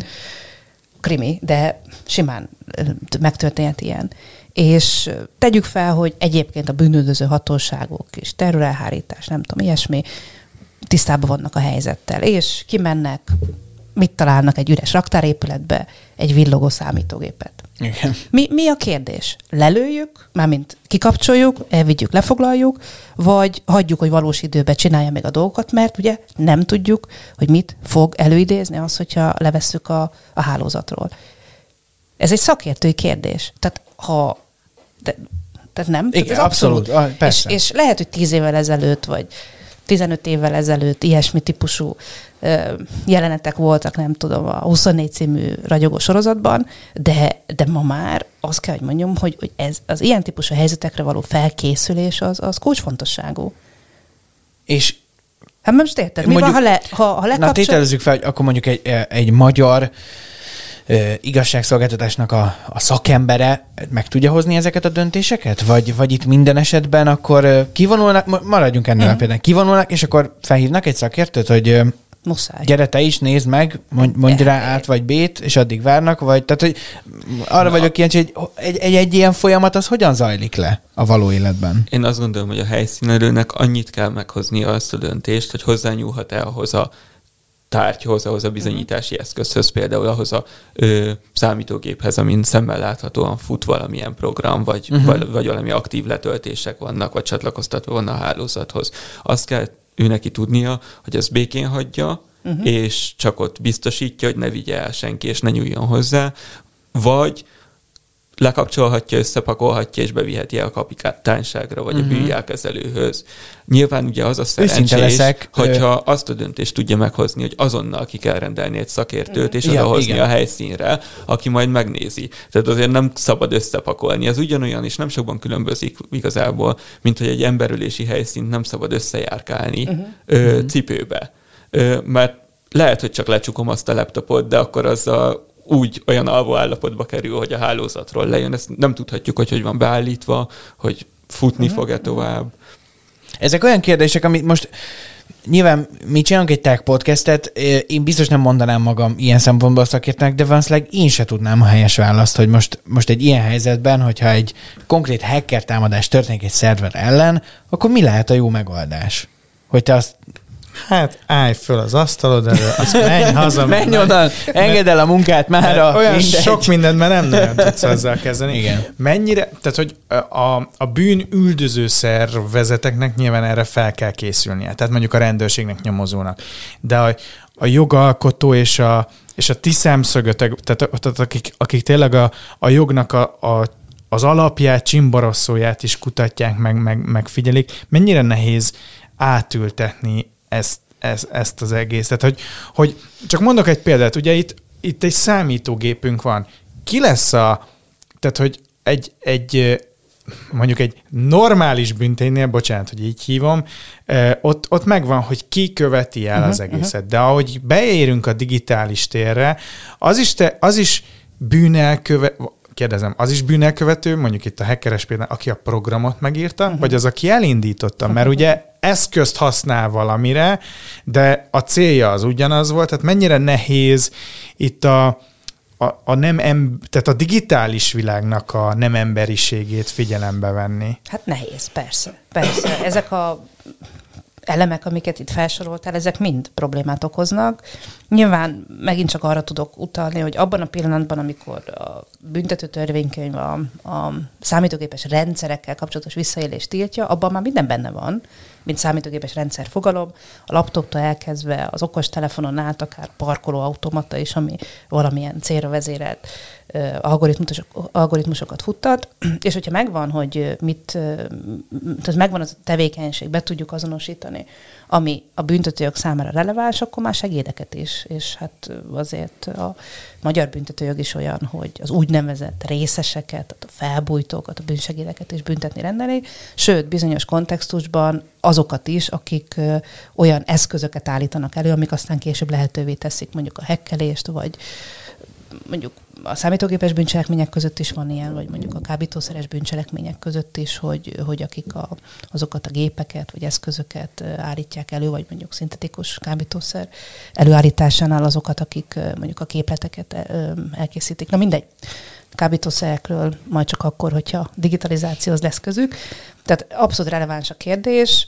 Krimi, de simán megtörténhet ilyen. És tegyük fel, hogy egyébként a bűnüldöző hatóságok és terrorelhárítás, nem tudom, ilyesmi, tisztában vannak a helyzettel, és kimennek, mit találnak egy üres raktárépületbe, egy villogó számítógépet. Igen. Mi a kérdés? Lelőjük, mármint kikapcsoljuk, elvigyük, lefoglaljuk, vagy hagyjuk, hogy valós időben csinálja meg a dolgokat, mert ugye nem tudjuk, hogy mit fog előidézni az, hogyha levesszük a hálózatról. Ez egy szakértői kérdés. Tehát tehát nem? Igen, ez abszolút. Persze. És lehet, hogy 10 évvel ezelőtt, vagy 15 évvel ezelőtt ilyesmi típusú jelenetek voltak, nem tudom, a 24 című ragyogó sorozatban, de ma már azt kell, hogy mondjam, hogy ez az ilyen típusú helyzetekre való felkészülés az kulcsfontosságú. És hát most érted, mi van, ha lekapcsol... Na tételezzük fel, hogy akkor mondjuk egy magyar igazságszolgáltatásnak a szakembere meg tudja hozni ezeket a döntéseket? Vagy itt minden esetben akkor kivonulnak, maradjunk ennél például, kivonulnak, és akkor felhívnak egy szakértőt, hogy muszáj. Gyere te is, nézd meg, mondj rá át vagy B-t, és addig várnak, vagy tehát, hogy arra vagyok kíváncsi, hogy egy ilyen folyamat az hogyan zajlik le a való életben? Én azt gondolom, hogy a helyszínelőnek annyit kell meghoznia azt a döntést, hogy hozzányúlhat-e ahhoz a tárgyhoz, ahhoz a bizonyítási eszközhöz, például ahhoz a számítógéphez, amin szemmel láthatóan fut valamilyen program, vagy valami aktív letöltések vannak, vagy csatlakoztatva van a hálózathoz. Azt kell ő neki tudnia, hogy az békén hagyja, és csak ott biztosítja, hogy ne vigye el senki, és ne nyúljon hozzá, vagy lekapcsolhatja, összepakolhatja, és beviheti el a kapitányságra, vagy a bűnjelkezelőhöz. Nyilván ugye az a szerencsés, hogyha azt a döntést tudja meghozni, hogy azonnal ki kell rendelni egy szakértőt, és odahozni a helyszínre, aki majd megnézi. Tehát azért nem szabad összepakolni. Ez ugyanolyan, és nem sokban különbözik igazából, mint hogy egy emberölési helyszínt nem szabad összejárkálni cipőbe. Mert lehet, hogy csak lecsukom azt a laptopot, de akkor azzal úgy olyan alvó állapotba kerül, hogy a hálózatról lejön. Ezt nem tudhatjuk, hogy van beállítva, hogy futni fog-e tovább. Ezek olyan kérdések, amit most nyilván mi csinálunk egy tech podcastet, én biztos nem mondanám magam ilyen szempontból szakértőnek, de valószínűleg én se tudnám a helyes választ, hogy most egy ilyen helyzetben, hogyha egy konkrét hacker támadás történik egy szerver ellen, akkor mi lehet a jó megoldás? Hogy te azt... Hát állj föl az asztalod elő, azt menj haza. Menj oda, engedd el a munkát mára. Olyan mindegy. Sok mindent, mert nem nagyon tudsz ezzel kezdeni. Igen. Mennyire, tehát hogy a bűn üldöző szervezeteknek nyilván erre fel kell készülnie. Tehát mondjuk a rendőrségnek, nyomozónak. De a jogalkotó és a ti szemszögötek, tehát akik tényleg a jognak az alapját, csimbarosszóját is kutatják, meg figyelik, mennyire nehéz átültetni ezt az egészet. Hogy csak mondok egy példát, ugye itt egy számítógépünk van. Ki lesz tehát hogy mondjuk egy normális bűnténynél, bocsánat, hogy így hívom, ott megvan, hogy ki követi el az egészet. De ahogy beérünk a digitális térre, az is bűnelkövető, mondjuk itt a hackeres például, aki a programot megírta, vagy az, aki elindította, mert ugye eszközt használ valamire, de a célja az ugyanaz volt, tehát mennyire nehéz itt tehát a digitális világnak a nem emberiségét figyelembe venni. Hát nehéz, persze. Ezek a elemek, amiket itt felsoroltál, ezek mind problémát okoznak. Nyilván megint csak arra tudok utalni, hogy abban a pillanatban, amikor a büntetőtörvénykönyv a számítógépes rendszerekkel kapcsolatos visszaélést tiltja, abban már minden benne van, mint számítógépes rendszer fogalom, a laptoptól elkezdve az okostelefonon át, akár parkolóautomata is, ami valamilyen célra vezérelt algoritmusokat futtat, és hogyha megvan, hogy tehát megvan az a tevékenység, be tudjuk azonosítani, ami a büntetőjog számára releváns, akkor már segédeket is, és hát azért a magyar büntetőjog is olyan, hogy az úgynevezett részeseket, a felbújtókat, a bűnsegédeket is büntetni rendeli, sőt, bizonyos kontextusban azokat is, akik olyan eszközöket állítanak elő, amik aztán később lehetővé teszik mondjuk a hekkelést, vagy mondjuk a számítógépes bűncselekmények között is van ilyen, vagy mondjuk a kábítószeres bűncselekmények között is, hogy akik azokat a gépeket vagy eszközöket állítják elő, vagy mondjuk szintetikus kábítószer előállításánál azokat, akik mondjuk a képleteket elkészítik. Na mindegy. Kábítószerekről majd csak akkor, hogyha digitalizációhoz lesz közük. Tehát abszolút releváns a kérdés.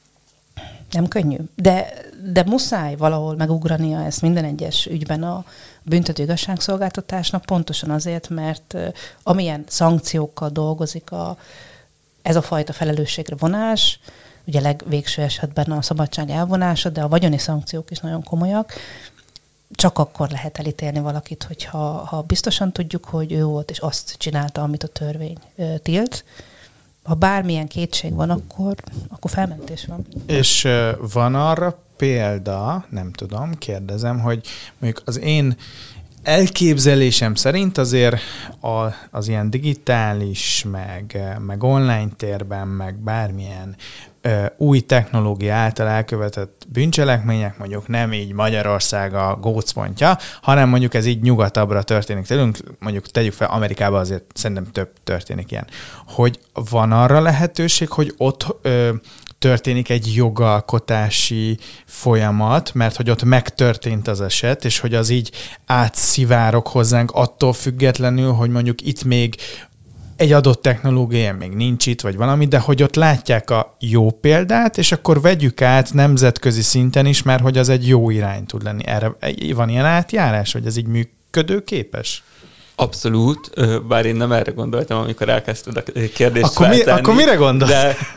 Nem könnyű, de muszáj valahol megugrania ezt minden egyes ügyben a büntető igazságszolgáltatásnak, pontosan azért, mert amilyen szankciókkal dolgozik ez a fajta felelősségre vonás, ugye legvégső esetben a szabadság elvonása, de a vagyoni szankciók is nagyon komolyak, csak akkor lehet elítélni valakit, hogyha biztosan tudjuk, hogy ő volt, és azt csinálta, amit a törvény tilt. Ha bármilyen kétség van, akkor felmentés van. És van arra példa, nem tudom, kérdezem, hogy mondjuk az én elképzelésem szerint azért az ilyen digitális, meg online térben, meg bármilyen új technológia által elkövetett bűncselekmények, mondjuk nem így Magyarország a gócpontja, hanem mondjuk ez így nyugatabbra történik tőlünk, mondjuk tegyük fel, Amerikában azért szerintem több történik ilyen. Hogy van arra lehetőség, hogy ott történik egy jogalkotási folyamat, mert hogy ott megtörtént az eset, és hogy az így átszivárog hozzánk attól függetlenül, hogy mondjuk itt még egy adott technológia még nincs itt, vagy valami, de hogy ott látják a jó példát, és akkor vegyük át nemzetközi szinten is, mert hogy az egy jó irány tud lenni. Erre van ilyen átjárás, hogy ez így működőképes? Abszolút, bár én nem erre gondoltam, amikor elkezdted a kérdést Akkor mire gondolsz? De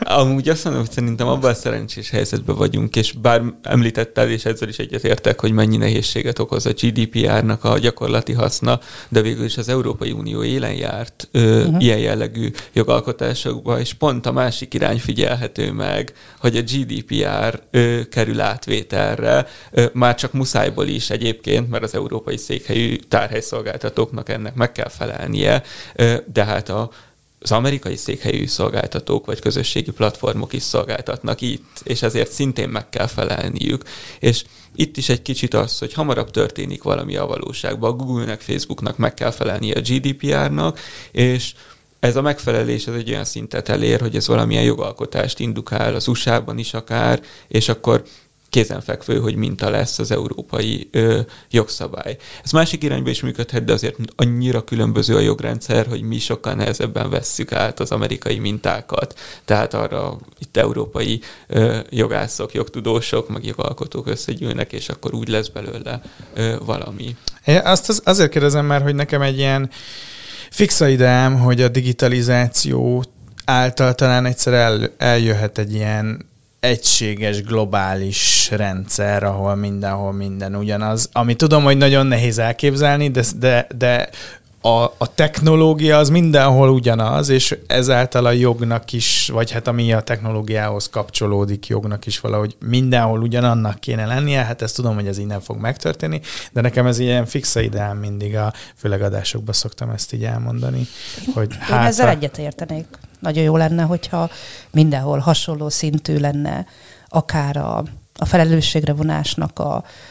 Amúgy azt mondom, hogy szerintem abban a szerencsés helyzetben vagyunk, és bár említettel, és ezzel is egyetértek, hogy mennyi nehézséget okoz a GDPR-nak a gyakorlati haszna, de végül is az Európai Unió élen járt ilyen jellegű jogalkotásokba, és pont a másik irány figyelhető meg, hogy a GDPR kerül átvételre, már csak muszájból is egyébként, mert az európai székhelyű tárhelyszolgáltatóknak ennek meg kell felelnie, de hát az amerikai székhelyű szolgáltatók vagy közösségi platformok is szolgáltatnak itt, és ezért szintén meg kell felelniük. És itt is egy kicsit az, hogy hamarabb történik valami a valóságban. A Google-nek, Facebooknak meg kell felelnie a GDPR-nak, és ez a megfelelés ez egy olyan szintet elér, hogy ez valamilyen jogalkotást indukál az USA-ban is akár, és akkor kézenfekvő, hogy minta lesz az európai jogszabály. Ez másik irányba is működhet, de azért annyira különböző a jogrendszer, hogy mi sokkal nehezebben vesszük át az amerikai mintákat. Tehát arra itt európai jogászok, jogtudósok, meg jogalkotók összegyűlnek, és akkor úgy lesz belőle valami. Azt azért kérdezem már, hogy nekem egy ilyen fixa ideám, hogy a digitalizáció által talán egyszer eljöhet egy ilyen egységes, globális rendszer, ahol mindenhol minden ugyanaz. Ami tudom, hogy nagyon nehéz elképzelni, de a technológia az mindenhol ugyanaz, és ezáltal a jognak is, vagy hát ami a technológiához kapcsolódik jognak is valahogy mindenhol ugyanannak kéne lennie. Hát ezt tudom, hogy ez így nem fog megtörténni, de nekem ez ilyen fixa ideám mindig, főleg adásokban szoktam ezt így elmondani. Hogy én ezzel egyetértenék. Nagyon jó lenne, hogyha mindenhol hasonló szintű lenne akár a felelősségre vonásnak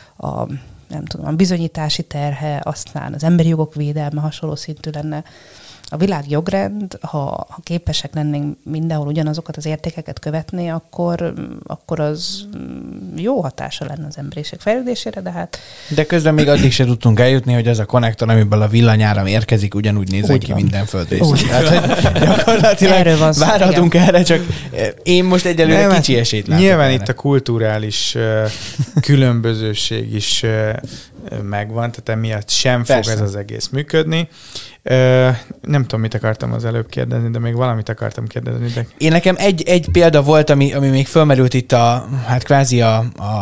nem tudom, a bizonyítási terhe, aztán az emberi jogok védelme hasonló szintű lenne. A világ jogrend, ha képesek lennénk mindenhol ugyanazokat az értékeket követni, akkor az jó hatása lenne az emberiség fejlődésére, de hát... De közben még addig se tudtunk eljutni, hogy az a konnektor, amiből a villanyáram érkezik, ugyanúgy nézzen ki minden földrészen. Tehát gyakorlatilag várhatunk erre, csak én most egyelőre kicsi esélyt látok. Nyilván itt a kulturális különbözőség is megvan, tehát emiatt sem fog ez az egész működni. Nem tudom, mit akartam az előbb kérdezni, de még valamit akartam kérdezni. De... Én nekem egy példa volt, ami még fölmerült itt kvázi a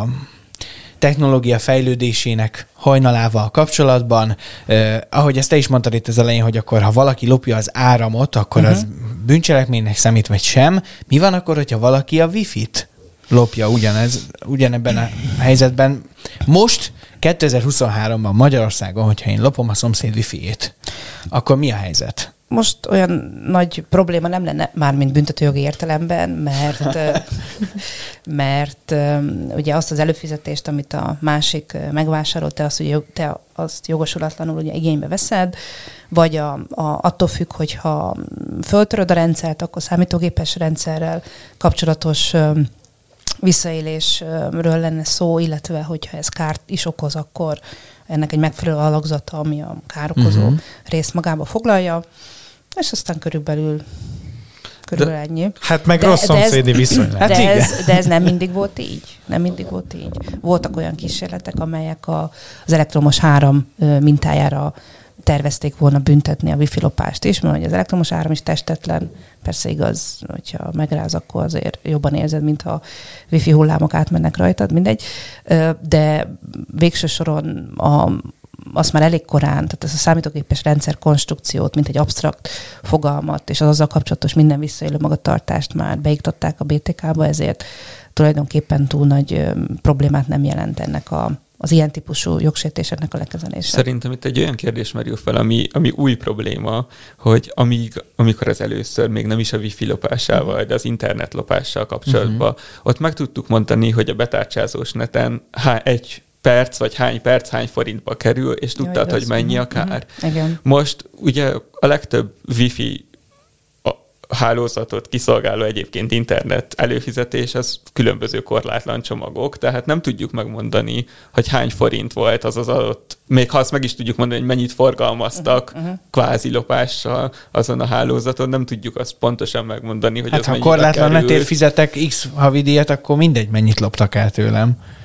technológia fejlődésének hajnalával kapcsolatban. Ahogy ezt te is mondtad itt az elején, hogy akkor ha valaki lopja az áramot, akkor az bűncselekménynek számít, vagy sem. Mi van akkor, hogyha valaki a wifi-t lopja ugyanebben a helyzetben? Most 2023-ban Magyarországon, hogyha én lopom a szomszéd wifi-ét, akkor mi a helyzet? Most olyan nagy probléma nem lenne, mármint büntetőjogi értelemben, mert ugye azt az előfizetést, amit a másik megvásárolt, te azt jogosulatlanul ugye igénybe veszed, vagy attól függ, hogyha föltöröd a rendszert, akkor számítógépes rendszerrel kapcsolatos visszaélésről lenne szó, illetve hogyha ez kárt is okoz, akkor ennek egy megfelelő alakzata, ami a károkozó részt magába foglalja, és aztán körülbelül ennyi. Hát meg rossz szomszédi viszony. De ez nem mindig volt így. Nem mindig volt így. Voltak olyan kísérletek, amelyek az elektromos áram mintájára tervezték volna büntetni a wifi lopást is, mert az elektromos áram is testetlen. Persze igaz, hogyha megráz, akkor azért jobban érzed, mint ha wifi hullámok átmennek rajtad, mindegy. De végső soron azt már elég korán, tehát ez a számítógépes rendszer konstrukciót, mint egy absztrakt fogalmat, és az azzal kapcsolatos minden visszaélő magatartást már beiktatták a BTK-ba, ezért tulajdonképpen túl nagy problémát nem jelent ennek az ilyen típusú jogsértéseknek a lekezelése. Szerintem itt egy olyan kérdés merül fel, ami új probléma, hogy amikor ez először még nem is a wifi lopásával, de az internet lopással kapcsolatban, ott meg tudtuk mondani, hogy a betárcsázós neten egy perc, vagy hány perc, hány forintba kerül, és tudtad, hogy mennyi a kár. Igen. Most ugye a legtöbb wifi hálózatot kiszolgáló egyébként internet előfizetés, az különböző korlátlan csomagok, tehát nem tudjuk megmondani, hogy hány forint volt az adott, még ha azt meg is tudjuk mondani, hogy mennyit forgalmaztak kvázi lopással azon a hálózaton, nem tudjuk azt pontosan megmondani, hogy az mennyibe kerül. Hát ha korlátlan netért fizetek X havidíjat, akkor mindegy, mennyit loptak el tőlem.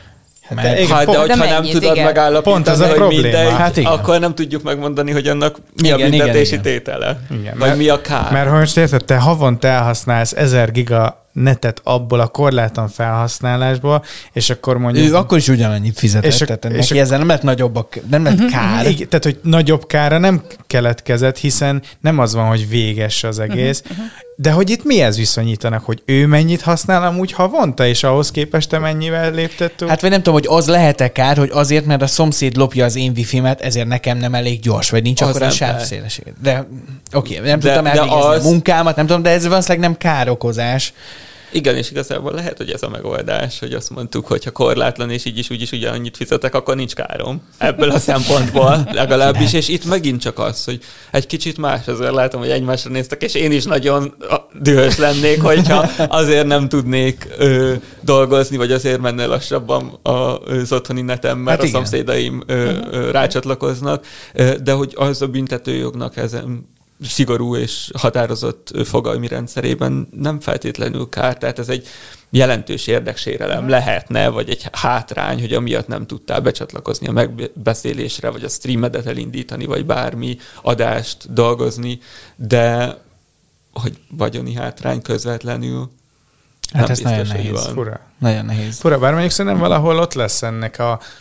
De hogyha nem tudod megállapítani, pont ez a hogy probléma. mindegy, Hát igen. akkor nem tudjuk megmondani, hogy annak mi Igen, a büntetési igen. tétele. Igen, Vagy mi a kár. Mert ha most érted, te havonta elhasználsz 1000 giga netet abból a korlátlan felhasználásból, és akkor mondjuk... Ő akkor is ugyanannyit fizetett, tehát neki ezzel nem lett nem lett kár. Igen, tehát, hogy nagyobb kára nem keletkezett, hiszen nem az van, hogy véges az egész, de hogy itt mihez viszonyítanak, hogy ő mennyit használ amúgy havonta, és ahhoz képest te mennyivel lépted túl? Hát vagy nem tudom, hogy az lehet-e kár, hogy azért, mert a szomszéd lopja az én wifi-met, ezért nekem nem elég gyors, vagy nincs Az akkor a nem sávszélesség. De oké, nem tudtam elvégezni az... a munkámat, nem tudom, de ez valószínűleg nem károkozás. Igen, és igazából lehet, hogy ez a megoldás, hogy azt mondtuk, hogy ha korlátlan és így is úgy is ugyanannyit fizetek, akkor nincs károm. Ebből a szempontból legalábbis. És itt megint csak az, hogy egy kicsit más, azért látom, hogy egymásra néztek, és én is nagyon dühös lennék, hogyha azért nem tudnék dolgozni, vagy azért menne lassabban az otthoni netem, mert hát a szomszédaim rácsatlakoznak, de hogy az a büntetőjognak ezen szigorú és határozott fogalmi rendszerében nem feltétlenül kár, tehát ez egy jelentős érdeksérelem lehetne, vagy egy hátrány, hogy amiatt nem tudtál becsatlakozni a megbeszélésre, vagy a streamedet elindítani, vagy bármi adást dolgozni, de hogy vagyoni hátrány közvetlenül Hát nem ez biztos, nagyon hogy nehéz. van. Fura. Nagyon nehéz. Fura, bár mondjuk szerintem valahol ott lesz ennek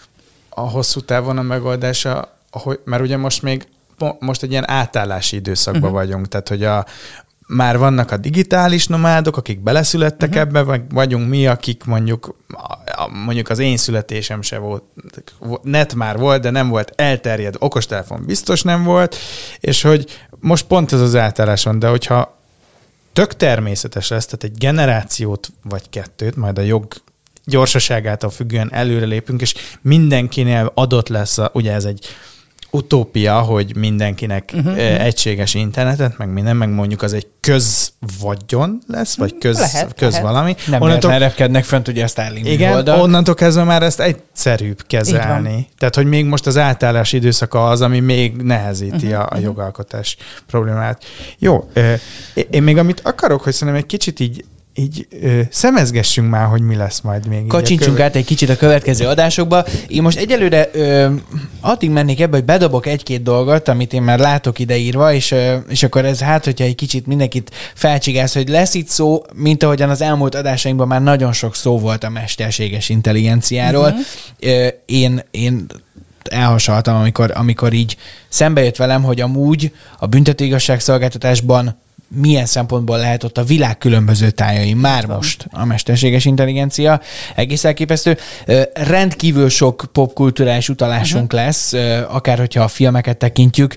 a hosszú távon a megoldása, mert ugye most egy ilyen átállási időszakban vagyunk, tehát hogy már vannak a digitális nomádok, akik beleszülettek ebbe, vagy vagyunk mi, akik mondjuk az én születésem se volt, net már volt, de nem volt elterjed, okostelefon biztos nem volt, és hogy most pont ez az átállás van, de hogyha tök természetes lesz, tehát egy generációt vagy kettőt, majd a jog gyorsaságától függően előre lépünk, és mindenkinél adott lesz, ugye ez egy utópia, hogy mindenkinek egységes internetet, meg minden, meg mondjuk az egy közvagyon lesz, vagy köz valami. Nem onnantól repkednek fönt, ugye ezt állítani. Igen, onnantól kezdve már ezt egyszerűbb kezelni. Tehát, hogy még most az átállás időszaka az, ami még nehezíti a jogalkotás problémát. Jó, én még amit akarok, hogy szerintem egy kicsit így szemezgessünk már, hogy mi lesz majd még. Kacsincsunk át egy kicsit a következő adásokba. Én most egyelőre addig mennék ebbe, hogy bedobok egy-két dolgot, amit én már látok ideírva, és akkor ez hogyha egy kicsit mindenkit felcsigász, hogy lesz itt szó, mint ahogyan az elmúlt adásainkban már nagyon sok szó volt a mesterséges intelligenciáról. Én elhasaltam, amikor így szembe jött velem, hogy amúgy a büntetőigazságszolgáltatásban milyen szempontból lehet ott a világ különböző tájain már most a mesterséges intelligencia. Egész elképesztő. Rendkívül sok popkulturális utalásunk lesz, akár hogyha a filmeket tekintjük.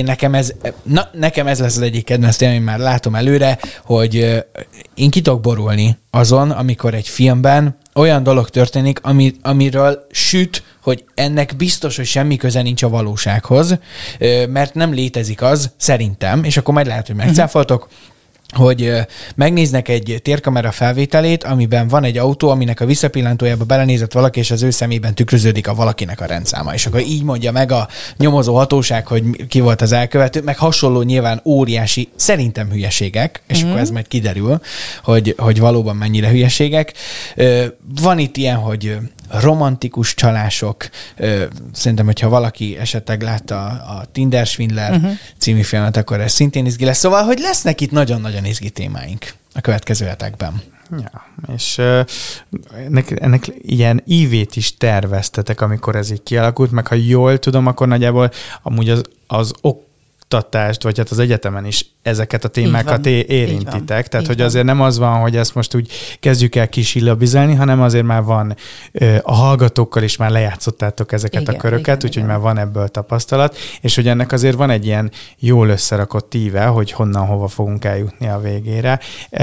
Nekem ez lesz az egyik kedvenc, én már látom előre, hogy én ki tudok borulni azon, amikor egy filmben olyan dolog történik, amiről süt, hogy ennek biztos, hogy semmi köze nincs a valósághoz, mert nem létezik az, szerintem, és akkor majd lehet, hogy megcáfoltok, hogy megnéznek egy térkamera felvételét, amiben van egy autó, aminek a visszapillantójába belenézett valaki, és az ő szemében tükröződik a valakinek a rendszáma. És akkor így mondja meg a nyomozó hatóság, hogy ki volt az elkövető, meg hasonló nyilván óriási, szerintem hülyeségek, és akkor ez majd kiderül, hogy valóban mennyire hülyeségek. Van itt ilyen, hogy romantikus csalások. Szerintem, hogyha valaki esetleg látta a Tinder Swindler című filmet, akkor ez szintén izgi lesz. Szóval, hogy lesznek itt nagyon-nagyon izgi témáink a következő hetekben. Ja, és ennek ilyen ívét is terveztetek, amikor ez így kialakult, meg ha jól tudom, akkor nagyjából amúgy az oktatást, vagy hát az egyetemen is ezeket a témákat érintitek. Tehát, hogy azért nem az van, hogy ezt most úgy kezdjük el kisillabizálni, hanem azért már van, a hallgatókkal is már lejátszottátok ezeket a köröket, úgyhogy már van ebből tapasztalat, és hogy ennek azért van egy ilyen jól összerakott íve, hogy honnan, hova fogunk eljutni a végére.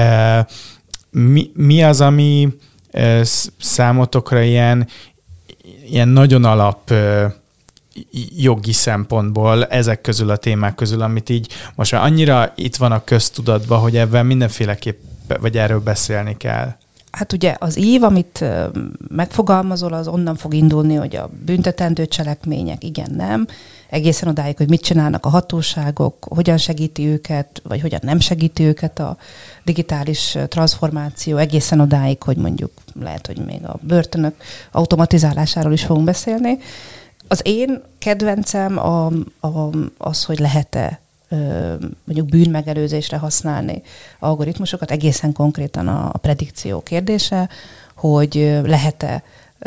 Mi az, ami számotokra ilyen nagyon alap jogi szempontból ezek közül a témák közül, amit így most már annyira itt van a köztudatban, hogy ebben mindenféleképp, vagy erről beszélni kell? Hát ugye az ív, amit megfogalmazol, az onnan fog indulni, hogy a büntetendő cselekmények, igen, nem, egészen odáig, hogy mit csinálnak a hatóságok, hogyan segíti őket, vagy hogyan nem segíti őket a digitális transformáció, egészen odáig, hogy mondjuk lehet, hogy még a börtönök automatizálásáról is fogunk beszélni. Az én kedvencem az, hogy lehet-e mondjuk bűnmegelőzésre használni algoritmusokat, egészen konkrétan a predikció kérdése, hogy lehet-e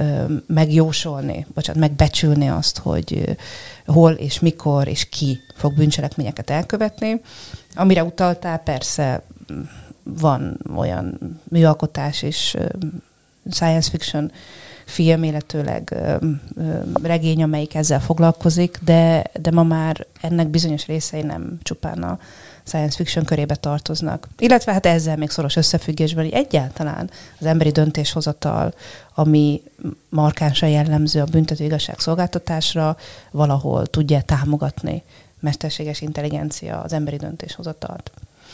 megbecsülni azt, hogy hol és mikor és ki fog bűncselekményeket elkövetni. Amire utaltál, persze van olyan műalkotás és science fiction film, illetőleg regény, amelyik ezzel foglalkozik, de ma már ennek bizonyos részei nem csupán a science fiction körébe tartoznak. Illetve hát ezzel még szoros összefüggésben, hogy egyáltalán az emberi döntéshozatal, ami markánsan jellemző a büntető igazságszolgáltatásra, valahol tudja támogatni mesterséges intelligencia az emberi döntéshozatalt.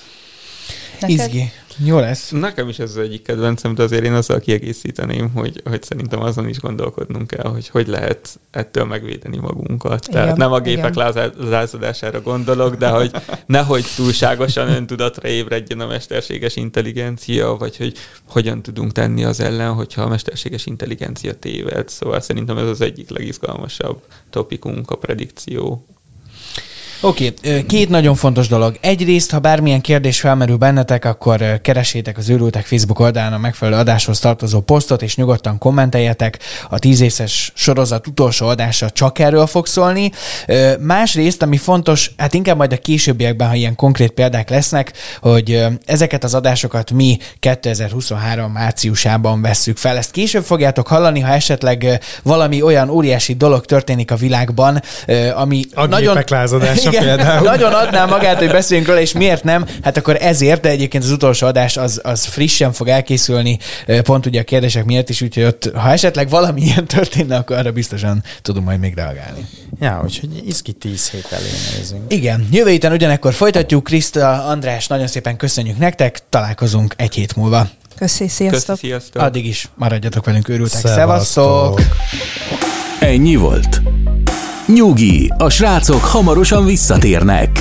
Izgi. Jó lesz. Nekem is ez az egyik kedvencem, de azért én azzal kiegészíteném, hogy szerintem azon is gondolkodnunk kell, hogy lehet ettől megvédeni magunkat. Tehát igen, nem a gépek lázadására gondolok, de hogy nehogy túlságosan öntudatra ébredjen a mesterséges intelligencia, vagy hogy hogyan tudunk tenni az ellen, hogyha a mesterséges intelligencia téved. Szóval szerintem ez az egyik legizgalmasabb topikunk, a predikció. Oké, két nagyon fontos dolog. Egyrészt, ha bármilyen kérdés felmerül bennetek, akkor keresétek az Őrültek Facebook oldalán a megfelelő adáshoz tartozó posztot, és nyugodtan kommenteljetek. A 10 éves sorozat utolsó adása csak erről fog szólni. Másrészt, ami fontos, hát inkább majd a későbbiekben, ha ilyen konkrét példák lesznek, hogy ezeket az adásokat mi 2023 márciusában vesszük fel. Ezt később fogjátok hallani, ha esetleg valami olyan óriási dolog történik a világban, ami a nagyon... gépek lázadása. Igen, nagyon adná magát, hogy beszéljünk róla, és miért nem? Hát akkor ezért, de egyébként az utolsó adás az frissen fog elkészülni, pont ugye a kérdések miatt is, úgyhogy ott, ha esetleg valami ilyen történne, akkor arra biztosan tudunk majd még reagálni. Ja, úgyhogy izgi 10 hét elé nézünk. Igen, jövő héten ugyanekkor folytatjuk. Kriszta, András, nagyon szépen köszönjük nektek, találkozunk egy hét múlva. Köszi, sziasztok! Sziasztok. Addig is maradjatok velünk, őrültek. Szevasztok! Ennyi volt. Nyugi, a srácok hamarosan visszatérnek.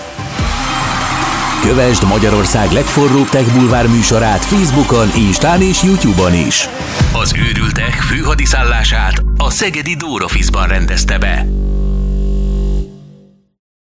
Kövesd Magyarország legforróbb tech bulvár műsorát Facebookon, Instán és YouTube-on is. Az Őrültek főhadiszállását a szegedi Door Office-ban rendezte be.